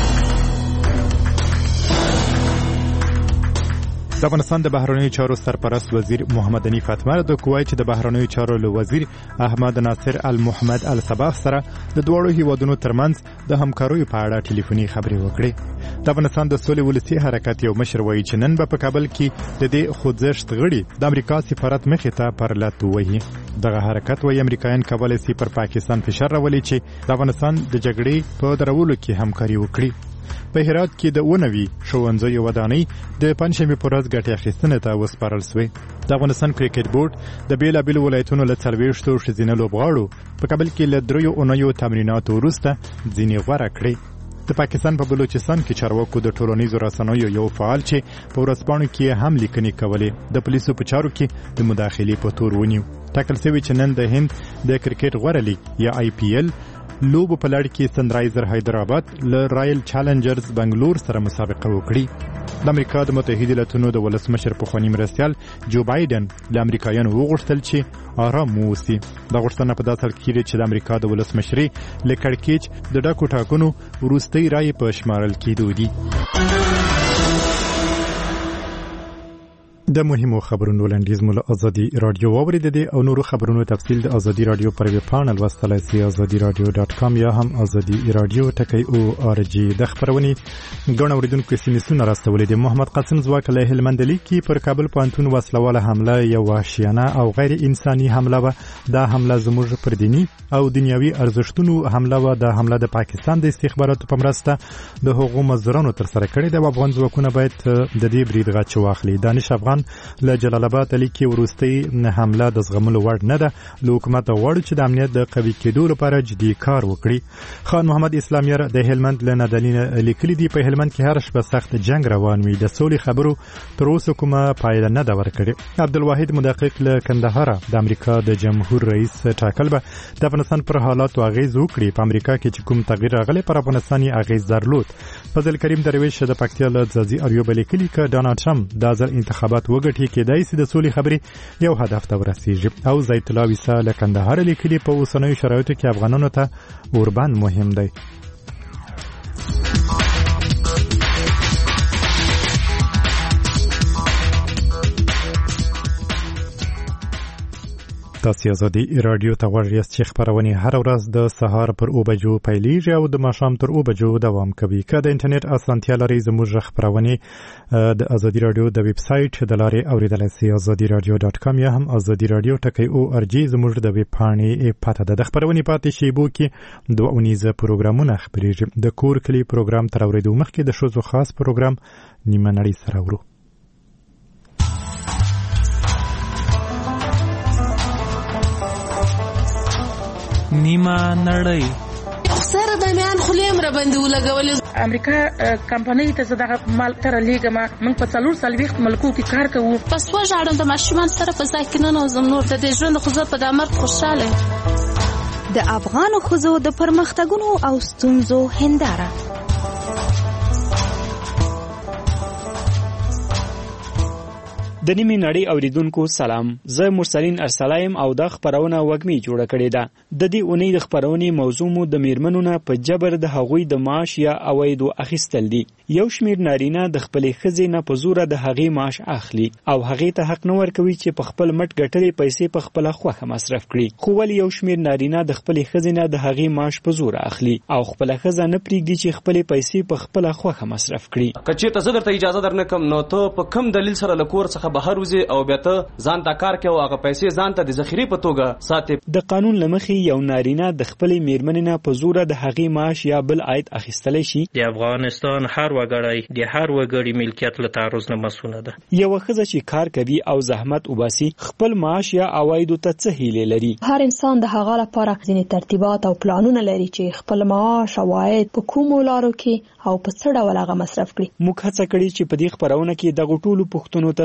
د افغانستان د بهرنیو چارو سرپرست وزیر محمد حنیف اتمر د کویت د بهرنیو چارو له وزیر احمد ناصر المحمد الصباح سره د دوړو هیوادونو ترمنځ د همکاریو په اړه ټلیفوني خبرې وکړې. د افغانستان د سولې ولسی حرکت یو مشر وایي چې نن په کابل کې د دې خوځښت غړي د امریکا سفارت مخې ته پر لات وهي. دغه حرکت وایي امریکایان کولای شي پر پاکستان فشار راولي چې د افغانستان د جګړې په درولو کې همکاري وکړي. په هرات کې د اونوي ښوونځیو ودانۍ د پنځشنبه په ورځ ګټې اخیستنې ته وسپارل شوې. د افغانستان کرکټ بورډ د بیلابیلو ولایتونو له 40 ښځینه لوبغاړو په کابل کې له 3 اونیو تمریناتو وروسته ځینې غوره کړې. د پاکستان په بلوچستان کې چارواکو د ټولنیزو رسنیو یو فعال چې په ورځپاڼو کې هم لیکنې کولې د پولیسو په چارو کې د مداخلې په تور ونیو. ټاکل شوی چې نن د هند د کرکټ غوره لیګ یا IPL لوبو په لړ کې سنرایزر حیدرآباد له رایل چالنجرز بنگلور سره مسابقه وکړي. د امریکا د متحده ایالاتونو د ولسمشر پخوانی مرستیال جو بایدن له امریکایانو وغوښتل چې آرام واوسي. دا غوښتنه په داسې حال کې چې د امریکا د ولسمشرۍ له کړکېچ د ډاکو ټاکنو وروستۍ رایې په شمارل کېدو دي. د مهمو خبرونو لنډیز مو له ازادي رادیو واوریدل او نورو خبرونو تفصیل د ازادي رادیو پر ویب پاڼه لوستلای شئ azadiradio.com یا هم ازادي رادیو ټکی.org. د خبرونې ګڼ اوریدونکو سیمسونه راستولې دي. محمد قاسم ځواک له هلمند لیکي پر کابل پوهنتون وسلواله حمله یو وحشیانه او غیر انساني حمله و. دا حمله زموږ پر دینی او دنیوي ارزښتونو حمله و. د حمله د پاکستان د استخباراتو په مرسته د حقوقو مزدورانو تر سره کړې ده. افغان ځواکونه باید د دې برید غچ واخلي. دانش افغان له جلال آباد لیکي وروستۍ حمله د زغملو وړ نه ده. له حکومت غواړي چې د امنیت د قوي کېدو لپاره جدي کار وکړي. خان محمد اسلامیار د هلمند له ندالینه لیکلي دي په هلمند کې هر شپه سخت جنگ روان وي. د سولې خبرو تر اوسه کومه پایله نه ده ورکړې. عبدالواحد مدقق له کندهار د امریکا د جمهور رئیس ټاکل به د افغانستان پر حالاتو اغیز وکړي. په امریکا کې چې کوم تغییر راغلی پر افغانستان یې اغیز درلود. فضل کریم درویش د پکتیا له ځاځي اریوب لیکلي چې ډونالډ ټرمپ د ځل انتخابات وګټي کېدای شي د سولې خبرې یو هدف ته ورسیږي. او زید الله ویسا له کندهار لیکلي په اوسنیو شرایطو کې افغانانو ته اوربند مهم دی. تاسو ازادي رادیو ته غوږ یاست چې خبرونه هر ورځ د سهار پر 9 بجو پیلېږي او د ماښام تر 9 بجو دوام کوي. که د انټرنیټ اسانتیا لري زموږ خبرونه د ازادي رادیو د ویب سټ د لارې اوریدلای شئ azadiradio.com یا هم azadiradio.org زموږ د ویب پاڼې پته ده. د خبرونه پاتې شی بو کې دوه اونیزه پروګرامونه خبرېږي. د کور کلی پروګرام تر اوریدو مخکې د شوزو خاص پروګرام نیمه نړۍ سره ورو. نیمه نړۍ سره د میان خلیم را باندې ولګول. امریکا کمپنۍ ته زداغه مال تر لیګما موږ په 4 ملکو کې کار کوو. پس و ژړم د ماشومان سره په ځای کې نه نوزم نور د دې ژوند خو په دمر خوشاله. د افغان خزو د پرمختګونو او ستونزو هنداره. د نیمه نړۍ اوریدونکو سلام. زه مرسلین ارسلایم او د خبرونه وګمی جوړه کړې ده. د دې اونۍ د خبرونې موضوع مو د میرمنونو په جبر د هغوی د معاش یا عوایدو اخیستل دي. یو شمیر نارینه د خپلې ښځې نه په زوره د هغې معاش اخلي او هغې ته حق نه ورکوي چې په خپل مټ ګټلې پیسې په خپله خوښه مصرف کړي. خو ولې یو شمیر نارینه د خپلې ښځې نه د هغې معاش په زوره اخلي او خپله ښځه نه پرېږدي چې خپلې پیسې په خپله خوښه مصرف کړي؟ که چېرته زه درته اجازه درنکړم نو ته په کوم دلیل سره له کور څخه بهر وځې او بیا ته ځان ته کار کوي او هغه پیسې ځان ته د ذخیرې په توګه ساتي؟ د قانون له مخې یو نارینه د خپلې میرمنې نه په زوره د هغې معاش یا بل عاید اخیستلی شي. د افغانستان هر وګړی د هر وګړي ملکیت له تعرض نه مسؤله ده. یوه ښځه چې کار کوي او زحمت وباسي خپل معاش یا عوایدو ته څه هیلې لري؟ هر انسان د هغه لپاره ځینې ترتیبات او پلانونه لري چې خپل معاش او عواید په کومو لارو کې او په څه ډول هغه مصرف کړي. موږ هڅه کړې چې په دې خبرونه کې دغه ټولو پوښتنو ته ځوابونه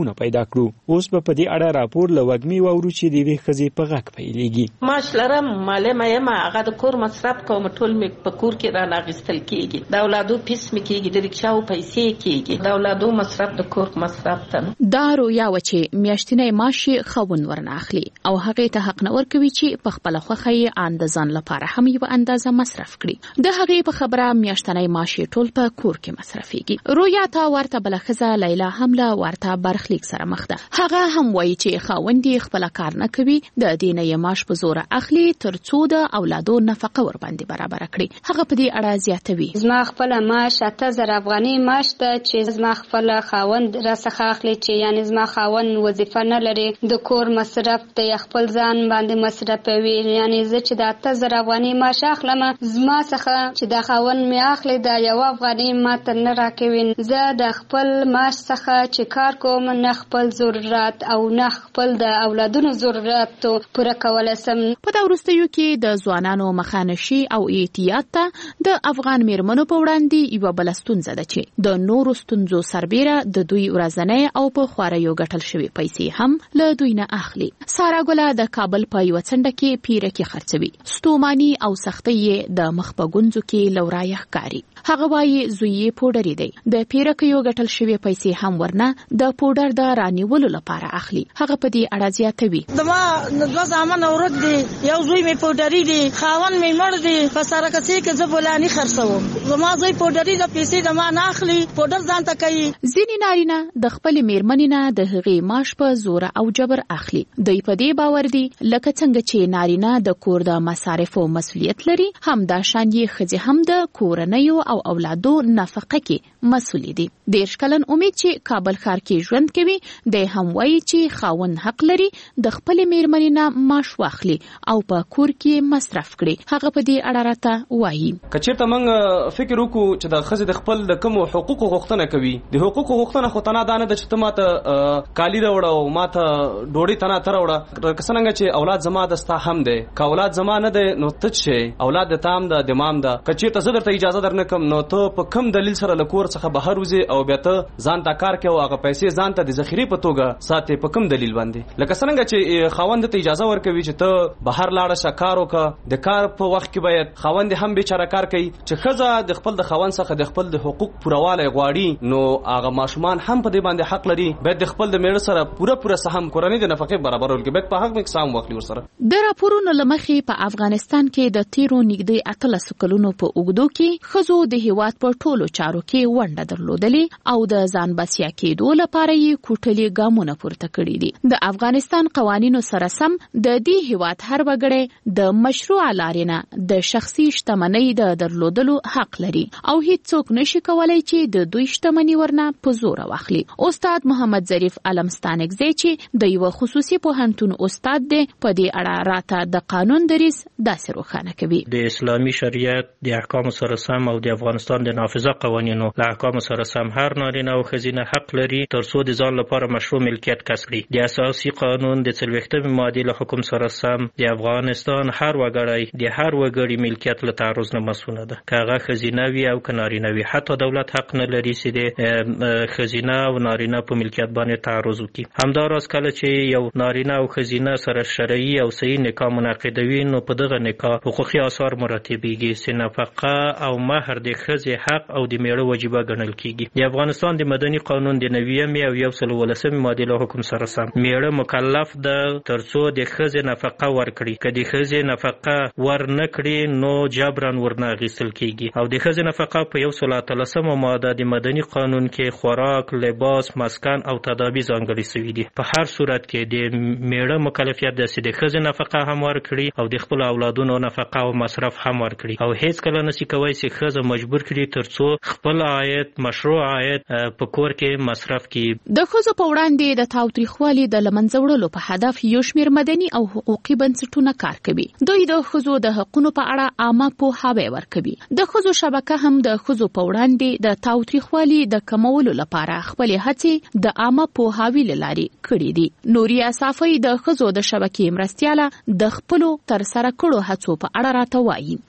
شکونه پیدا کړو. اوس په دې اړه راپور له وګمي واورو چې د یوې ښځې په غږ پیلېږي. ماش لرم، معلمه یم، هغه د کور مصرف کوم، ټول مې په کور کې رانه اخیستل کېږي. د اولادو پیس مې کېږي، د رکشاو پیسې کېږي، د اولادو مصرف د کور مصرف ته. دا رویا و چې میاشتنی معاش خاوند ورنه اخلي او هغې ته حق نه ورکوي چې په خپله خوښه یې ان د ځان لپاره هم یوه اندازه مصرف کړي. د هغې په خبره میاشتنی معاش ټول په کور کې مصرفېږي. رویا ته ورته بله ښځه لیلا هم له ورته برخلیک سره مخ ده. هغه هم وایي چې خاوند یې خپله کار نه کوي، د دې نه یې معاش په زوره اخلي تر څو د اولادو نفقه ورباندې برابره کړي. هغه په دې اړه زیاتوي. زما خپله معاش 8000 افغاني معاش ده چې زما خپل خاوند راڅخه اخلي، چې یعنی زما خاوند وظیفه نه لري، د کور مصرف ته خپل ځان باندې مصرفوي. یعنی زه چې د 8000 افغاني معاش اخلم، زما څخه چې د خاوند مې اخلي دا 1 افغاني ماته نه راکوي. زه د خپل معاش څخه چې کار کوم نه خپل ضرورت او نه خپل د اولادونو ضرورت پوره کولی سم. په دا وروستیو کې د ځوانانو مخانشي او احتیاط ته د افغان میرمنو په وړاندې یوه بله ستونزه ده چې د نورو ستونزو سربیره د دوی ورځنۍ او په خواریو ګټل شوي پیسې هم له دوی نه اخلي. سارا ګله د کابل په یوه څنډه کې پیره کې خرڅوي. ستوماني او سختۍ یې د مخ په ګونځو کې له ورایه ښکاري. هغه وایي زوی یې پوډري دی، د پیرکیو ګټل شوي پیسې هم ورنه د پوډر د رانیولو لپاره اخلي. هغه په دې اړه زیاتوي. زما 2 زامن ورک دي، یو زوی مې پوډري دی، خاوند مې مړ دی، په سرکسي کې زه بولاني خرڅوم. زما زوی پوډري د پیسې د ما نه اخلي، پوډر ځان ته کوي. ځینې نارینه د خپلې میرمنې نه د هغې معاش په زوره او جبر اخلي. دوی په دې باور دي لکه څنګه چې نارینه د کور د مصارفو مسؤلیت لري، همدا شان یې ښځې هم د کورنیو او اولادو نفقه کې مسؤلې دي. 10 کلن امید چې کابل ښار کې ژوند کوي، دی هم وایي چې خاوند حق لري د خپلې میرمنې نه معاش واخلي او په کور کې مصرف کړي. هغه په دې اړه راته وایي. که چېرته موږ فکر وکړو چې د ښځې د خپل د کومو حقوقو غوښتنه کوي، د حقوقو غوښتنه خو تنها دا نه ده چې ته ماته کالي راوړه او ماته ډوډۍ تنها ته راوړه. که څرنګه چې اولاد زما د ستا هم دی، که اولاد زما نه دی نو ته څه شی، اولاد د تا هم ده د ما هم ده. که چېرته زه درته اجازه در نه کړم نو ته په کوم دلیل سره له کور څخه بهر وځې او بیا ته ځان ته کار کوې او هغه پیسې ځان ته د ذخیرې په توګه ساتې په کوم دلیل باندې؟ لکه څرنګه چې خاوند ته اجازه ورکوي چې ته بهر لاړه شه، کار وکړه، د کار په وخت کې باید خاوند هم بیچاره کار کوي. چې ښځه د خپل د خاوند څخه د خپل د حقوق پوروالی غواړي نو هغه ماشومان هم په دې باندې حق لري، باید د خپل د میړه سره پوره سهم کورنۍ د نفقې برابرول کې باید په حق کې سهم واخلي ورسره. د راپورونو له مخې په افغانستان کې د تیرو نږدې 18 کلونو په اوږدو کې ښځو د هیواد په ټولو چارو کې ونډه درلودلې او د ځان بسیا کېدو لپاره یې کوټلي ګامونه پورته کړي دي. د افغانستان قوانینو سره سم د دې هیواد هر وګړی د مشروع لارې نه د شخصي شتمنۍ د درلودلو حق لري او هیڅوک نشي کولای چې د دوی شتمنۍ ورنه په زور واخلي. استاد محمد ظریف علمستانکزی چې د یو خصوصي پوهنتون استاد دی، په دې اړه راته د قانون دریز داسې روښانه کوي. د اسلامي شریعت د احکام سره سم او د افغانستان د نافذه قوانینو له احکام سره سم هر نارینه او ښځینه حق لري ترڅو د ځان لپاره مشروع ملکیت کسب کړي. د اساسي قانون د 40مې ماده له حکم سره سم د افغانستان هر وګړی د هر وګړي ملکیت له تعرض نه مسؤل ده، که هغه ښځینه وي او که نارینه وي. حتی دولت حق نه لري چې د ښځینه او نارینه په ملکیت باندې تعرض وکړي. همداراز کله چې یو نارینه او ښځینه سره شرعي او صحیح نکاح منعقدوي نو په دغه نکاح حقوقي آثار مرتبېږي چې نفقه او مهر د ښځې حق او د میړه وجیبه ګڼل کېږي. د افغانستان د مدني قانون د 90مې او 118مې مادې له حکم سره سم میړه مکلف ده ترڅو د ښځې نفقه ورکړي. که د ښځې نفقه ور نه کړي نو جبران ورنه اخیستل کېږي. او د ښځې نفقه په 113مه ماده د مدني قانون کې خوراک، لباس، مسکن او تدابیر ځانګړي شوي دي. په هر صورت کې د میړه مکلفیت ده چې د ښځې نفقه هم ورکړي او د خپل اولادونو نفقه او مصرف هم ورکړي او هیڅ کله نشي کوي چې ښځه مجبور کړي ترڅو خپل عاید، مشروع عاید په کور کې مصرف کړي. د ښځو په وړاندې د تاوتریخوالي د له منځه وړلو په هدف یو شمېر مدني او حقوقي بنسټونه کار کوي. دوی د ښځو د حقونو په اړه عامه پوهاوی ورکوي. د ښځو شبکه هم د ښځو په وړاندې د تاوتریخوالي د کمولو لپاره خپلې هڅې د عامه پوهاوي له لارې کړي دي. نوریا صافی د ښځو د شبکې مرستیاله د خپلو ترسره کړو هڅو په اړه راته وایي.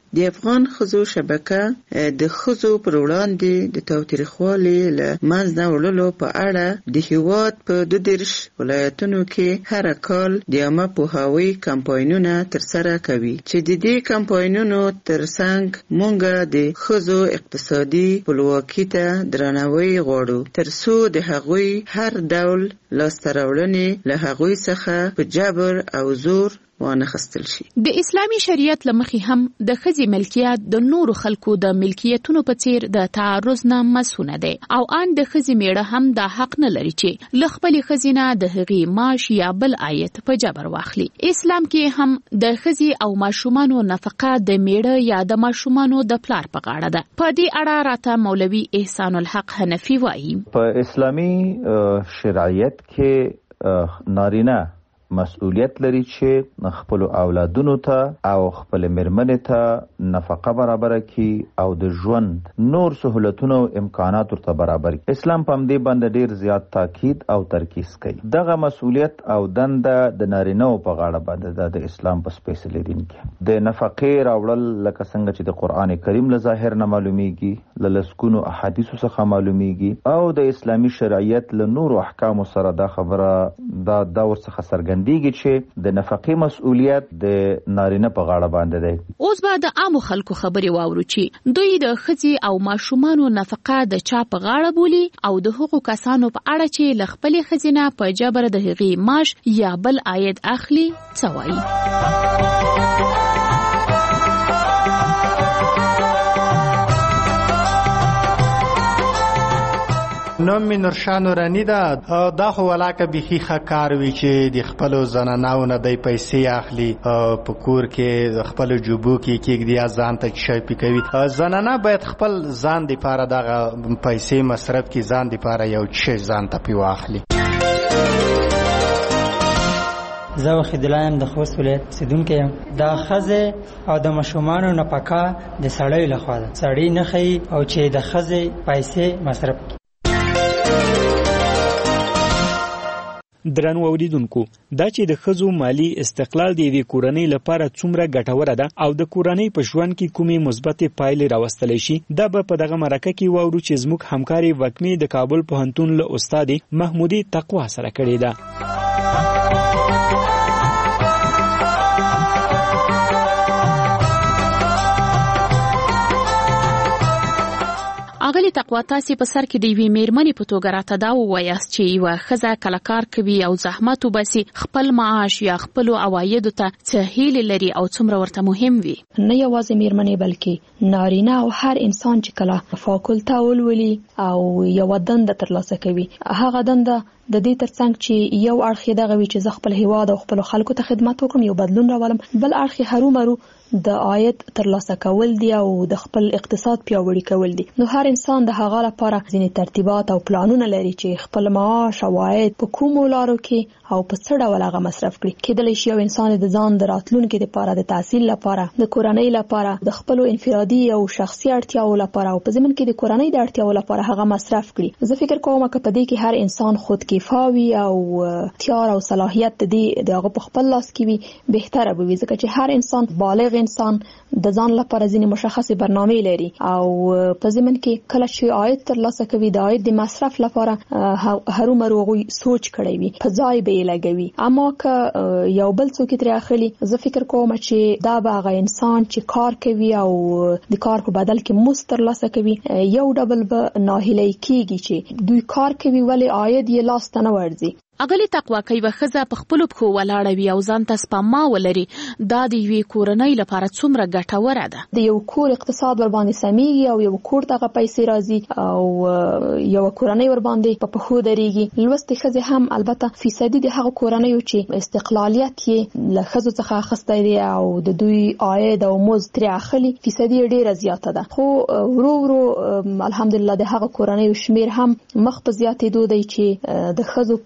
د افغان ښځو شبکه د ښځو پر وړاندې د تاوتریخوالي له منځ نه وړلو په اړه د هیواد په 32 ولایتونو کې هر کال د عامه پوهاوي کمپاینونه ترسره کوي چې د دې کمپاینونو ترڅنګ مونږ د ښځو اقتصادي خپلواکي ته درناوی غواړو ترڅو د هغوی هر ډول لاسته راوړنې له هغوی څخه په جبر او زور وانخستل شي. د اسلامي شریعت لمخې هم د ښځې ملکیت د نورو خلکو د ملکیتونو په څیر د تعرض نه مسونه دی او ان د ښځې میړه هم د حق نه لري چې له خپلې ښځې نه د هغې معاش یا بل عاید په جبر واخلي. اسلام کې هم د ښځې او ماشومانو نفقه د میړه یا د ماشومانو د پلار په غاړه ده. په دې اړه راته مولوي احسان الحق حنفي وایي په اسلامي شریعت کې نارینه مسؤلیت لري چې خپل اولادونو ته او خپل مرمنې ته نفقه برابر کړي او د ژوند نور سہولتونو او امکانات ورته برابر کړي. اسلام په دې باندې ډیر زیات تاکید او ترکیز کوي. دغه مسؤلیت او دنده د نارینه‌و په غاړه باندې د اسلام په سپیشلی دین کې د نفقې راوړل لکه څنګه چې د قران کریم له ظاهر نه معلومیږي له لسکونو احادیثو څخه معلومیږي او د اسلامي شریعت له نورو احکام سره دا خبره دا دور څخه څرګندیږي چې د نفقې مسؤلیت د نارینه په غاړه باندې دی. اوس به د عامو خلکو خبرې واورو چې دوی د ښځې او ماشومانو نفقه د چا په غاړه بولي او د هغو کسانو په اړه چې له خپلې ښځې نه په جبر د هغې معاش یا بل عاید اخلي څه وایي. نوم می نورشاه نورانی ده. دا خو ولاکه بیخي ښه کار وي چې د خپلو زنانو نه دی پیسې اخلي په کور کې د خپلو جوبو کې کېږدي ځان ته شی پې کوي. زنانه باید خپل ځان دپاره دغه پیسې مصرف کړي ځان دپاره یو شی ځان ته پې واخلي. زه وحیدالله یم د خوست ولایت اوسېدونکی یم. د ښځې او د ماشومانو نفقه د سړیو لخوا ده. سړی نه ښیي او چې د ښځې پیسې مصرف کړي. درنو اوریدونکو دا چې د ښځو مالی استقلال د یوې کورنۍ لپاره څومره ګټوره ده او د کورنۍ په ژوند کې کومې مثبتې پایلې راوستلی شي دا به په دغه مرکه کې واورو چې زموږ همکارې وکمې د کابل پوهنتون له استاد محمودي تقوا سره کړې ده. اغلی تقوا تاسې په سر کې د یوې میرمنې په توګه راته دا ووایاست چې یوه ښځه کله کار کوي او زحمت وباسي خپل معاش یا خپلو عوایدو ته څه هیلې لري او څومره ورته مهم وي. نه یوازې میرمنې بلکې نارینه او هر انسان چې کله فاکولته ولولي او یوه دنده ترلاسه کوي هغه دنده د دې ترڅنګ چې یو اړخ دغه وي چې زه خپل هیواد او خپل خلکو ته خدمت وکړم یو بدلون راولم بل اړخ هرومرو د عاید ترلاسه کول دي او د خپل اقتصاد پیاوړي کول دي. نو هر انسان د هغه لپاره ځینې ترتیبات او پلانونه لري چې خپل معاش او عاید په کومو لارو کې او په څه ډول هغه مصرف کړي. کېدلی شي یو انسان د ځان د راتلونکي لپاره د تحصیل لپاره د کورنۍ لپاره د خپل انفرادي او شخصي اړتیاو لپاره او په ضمن کې د کورنۍ د اړتیاو لپاره هغه مصرف کړي. زه فکر کوم چې په دې کې هر انسان خودکفاوي او اختیار او صلاحیت د دې دغه په خپل لاس کې وي بهتره به وي ځکه چې هر انسان بالغ انسان د ځان لپاره ځینې مشخصې برنامې لري او په ضمن کې کله چې عاید ترلاسه کوي د عاید د مصرف لپاره هرومرو هغوی سوچ کړی وي په ځای به یې لګوي. اما که یو بل څوک ترې اخلي زه فکر کوم چې دا به هغه انسان چې کار کوي او د کار په بدل کې مزد ترلاسه کوي یو ډول به ناهیلی کېږي چې دوی کار کوي ولې عاید یې لاس ته نه ورځي. اغلی تقوا کوي ښځه په خپلو پښو ولاړه وي او ځان ته سپما ولري دا د یوې کورنۍ لپاره څومره ګټوره ده. د یو کور اقتصاد ور باندې سمیږي او یو کور دغه پیسې راځي او یو کورنۍ ور باندې په پښو درېږي. لوستې ښځې هم البته فیصدي د هغو کورنیو چې استقلالیت یې له ښځو څخه اخیستی دی او د دوی عاید او مزد ترې اخلي فیصدي یې ډېره زیاته ده. خو ورو ورو الحمدلله د هغه کورنیو شمیر هم مخ په زیاتېدو دی چې د ښځو په عاید او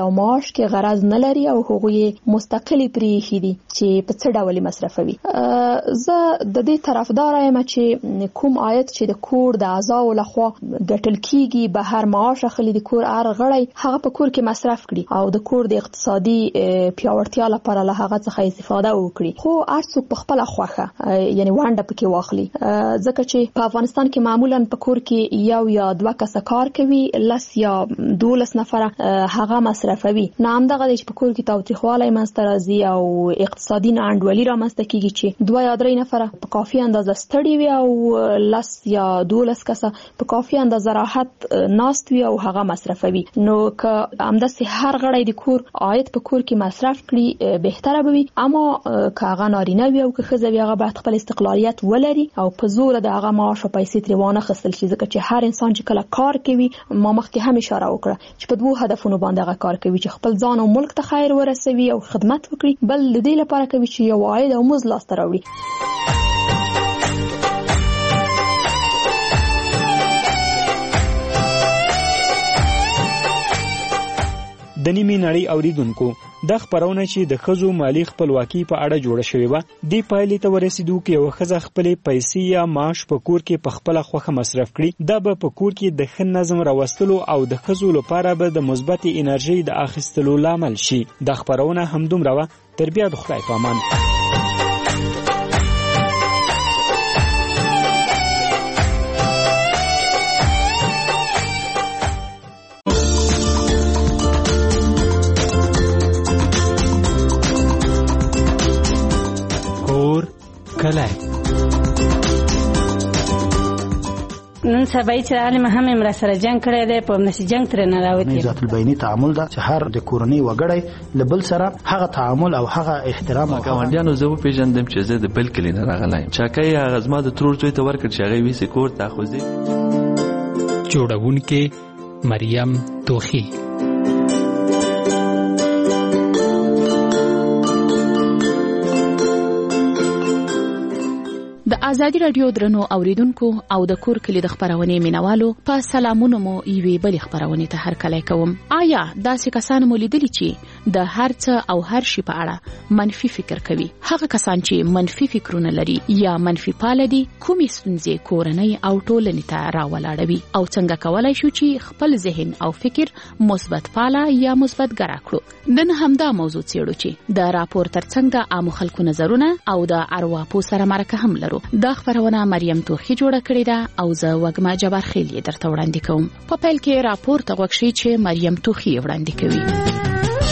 معاش کې غرض نه لري او هغوی مستقلی پریخي دي چې په څه ډول مصرفوي. زه د دې طرفدار یم چې کوم عاید چې د کور د اعضاو لخوا ګټل کیږي به هر معاش اخلي د کور هر غړی هغه په کور کې مصرف کړي او د کور د اقتصادي پیاوړتیا لپاره له هغه څخه استفاده وکړي. خو هر څوک په خپل خوخه یعنی وانډه پکې واخلي، ځکه چې په افغانستان کې معمولا په کور کې یو یا دوه کسه کار کوي، لس یا 12 نفره هغه مصرفوي. نو همدغه چې په کور کې تاوتریخوالی منځته راځي او اقتصادي ناانډولي رامنځته کیږي چې 2 یا 3 نفره په کافي اندازه ستړي وي او 10 یا 12 کسه په کافي اندازه راحت ناست وي او هغه مصرفوي. نو که همداسې هر غړی د کور عاید په کور کې مصرف کړي بهتره به وي، اما که هغه نارینه وي او که ښځه وي هغه باید خپل استقلالیت ولري او په زور د هغه معاش او پیسې ترې وانه خستل شي، ځکه چې هر انسان چې کله کار کوي ما مخکې هم اشاره وکړه چې په 2 هدفونو باندې هغه کار کوي چې خپل ځان او ملک ته خیر ورسوي او خدمت وکړي، بل د دې لپاره کوي چې یو عاید او مزد لاسته راوړي. د نیمې نړۍ اوریدونکو د خبرونه چې د ښځو مالی خپلواکي په اړه جوړه شوې و د پایلې ته ورسېدو کې یو ښځه خپل پیسې یا معاش په کور کې په خپل خوخه مصرف کړي، دا به په کور کې د ښه نظم راوستلو او د ښځو لپاره به د مثبت انرژي د اخیستلو لامل شي. د خبرونه همدومره و، تر بیا د خدای په امان. کلای نن سبا چې عالم هم امر سره جنگ کړی دی، په نشي جنگ تر نه راوتی. ذات البینی تعامل دا چې هر د کورنۍ وګړی لبل سره هغه تعامل او هغه احترام او ګاونډیانو زه پیژندم چې زه د بل کلی نه راغلایم. چاکای هغه زما د ترور زوی ته ورکړ چې هغه ویسه کور ته خوځي. جوړونکې مریم توخی. د ازادي رادیو درنو اوریدونکو او د کور کلی د خبرونې مینوالو په سلامونه مو یوې بل خبرونه ته هر کله کوم. آیا داسې کسان مو لیدلی چې د هر څه او هر شي په اړه منفي فکر کوي؟ هغه کسان چې منفي فکرونه لري یا منفي پاله دي کومې ستونزې کورنۍ او ټولنې ته راولاړوي او څنګه کولای شو چې خپل ذهن او فکر مثبت پاله یا مثبت ګرا کړو؟ نن همدا موضوع څېړو چې د راپور ترڅنګ د عامو خلکو نظرونه او د ارواپو سره مرکه هم لرو. دا خبرونه مریم توخی جوړه کړې ده او زه وګما جبار خیل یې درته وړاندې کوم. په پیل کې راپور ته غوښ شي چې مریم توخی وړاندې کوي.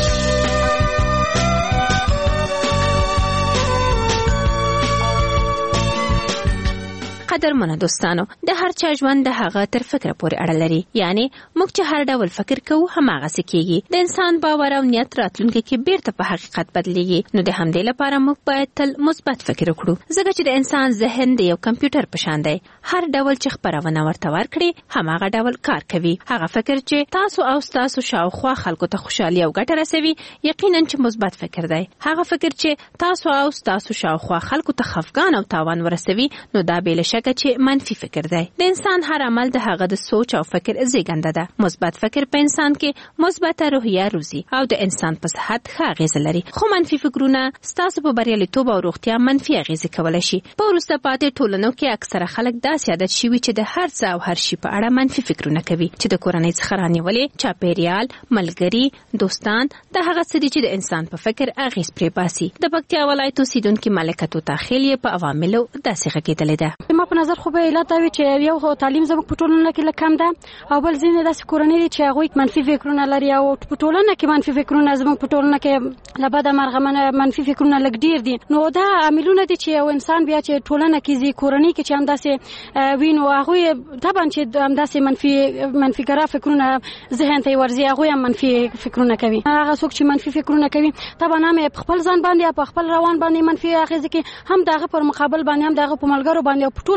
قدرمنو دوستانو، د هر چا ژوند د هغه تر فکر پورې اړه لري. یعنی موږ چې هر ډول فکر کوو هماغه سکیږي. د انسان باور او نیت راتلونکي کې بیرته په حقیقت بدلیږي. نو د همدې لپاره موږ باید تل مثبت فکر وکړو، ځکه چې د انسان ذهن د یو کمپیوټر په شان دی. هر ډول چې خبرونه ورته ورکړي هماغه ډول کار کوي. هغه فکر چې تاسو او تاسو شاوخوا خلکو ته خوشحالي او ګټه رسوي یقینا چې مثبت فکر دی. هغه فکر چې تاسو او تاسو شاوخوا خلکو ته خفګان او تاوان ورسوي نو دا بل شک چې منفي فکر دی. د انسان هر عمل د هغه د سوچ او فکر زیږنده ده. مثبت فکر په انسان کې مثبت روحیه روزي او د انسان په صحت ښه اغیز لري. خو منفي فکرونه ستاسو په بریالیتوب او روغتیا منفي اغیز کولای شي. په وروسته پاتې ټولنو کې اکثره خلک داسې عادت شوي چې د هر څه او هر شي په اړه منفي فکرونه کوي، چې د کورنۍ څخه رانیولې، چاپیریال، ملګري، دوستان، د هغه څه دي چې د انسان په فکر اغیز پرې باسي. د پکتیا ولایت اوسیدونکي ملکه توتا خیل په عواملو داسې غږېدلې ده. ما په نظر خو به علت وي چې یو تعلیم زموږ په ټولنه کې لکم ده، او بل ځینې داسې کورنۍ دي چې هغوی منفي فکرونه لري او په ټولنه کې منفي فکرونه زموږ په ټولنه کې له بده مرغه منفي فکرونه لږ ډیر دي. نو دا عاملونه دي چې یو انسان بیا چې ټولنه کې زی کورنۍ کې چې همداسې وي نو هغوی طبعا چې همداسې منفي ګرا فکرونه ذهن ته ورځي، هغوی هم منفي فکرونه کوي. هغه څوک چې منفي فکرونه کوي طبعا هم په خپل ځان باندې په خپل روان باندې منفي اغیزه کوي، هم دغه پر مقابل باندې هم دغه په ملګرو باندې او په ټول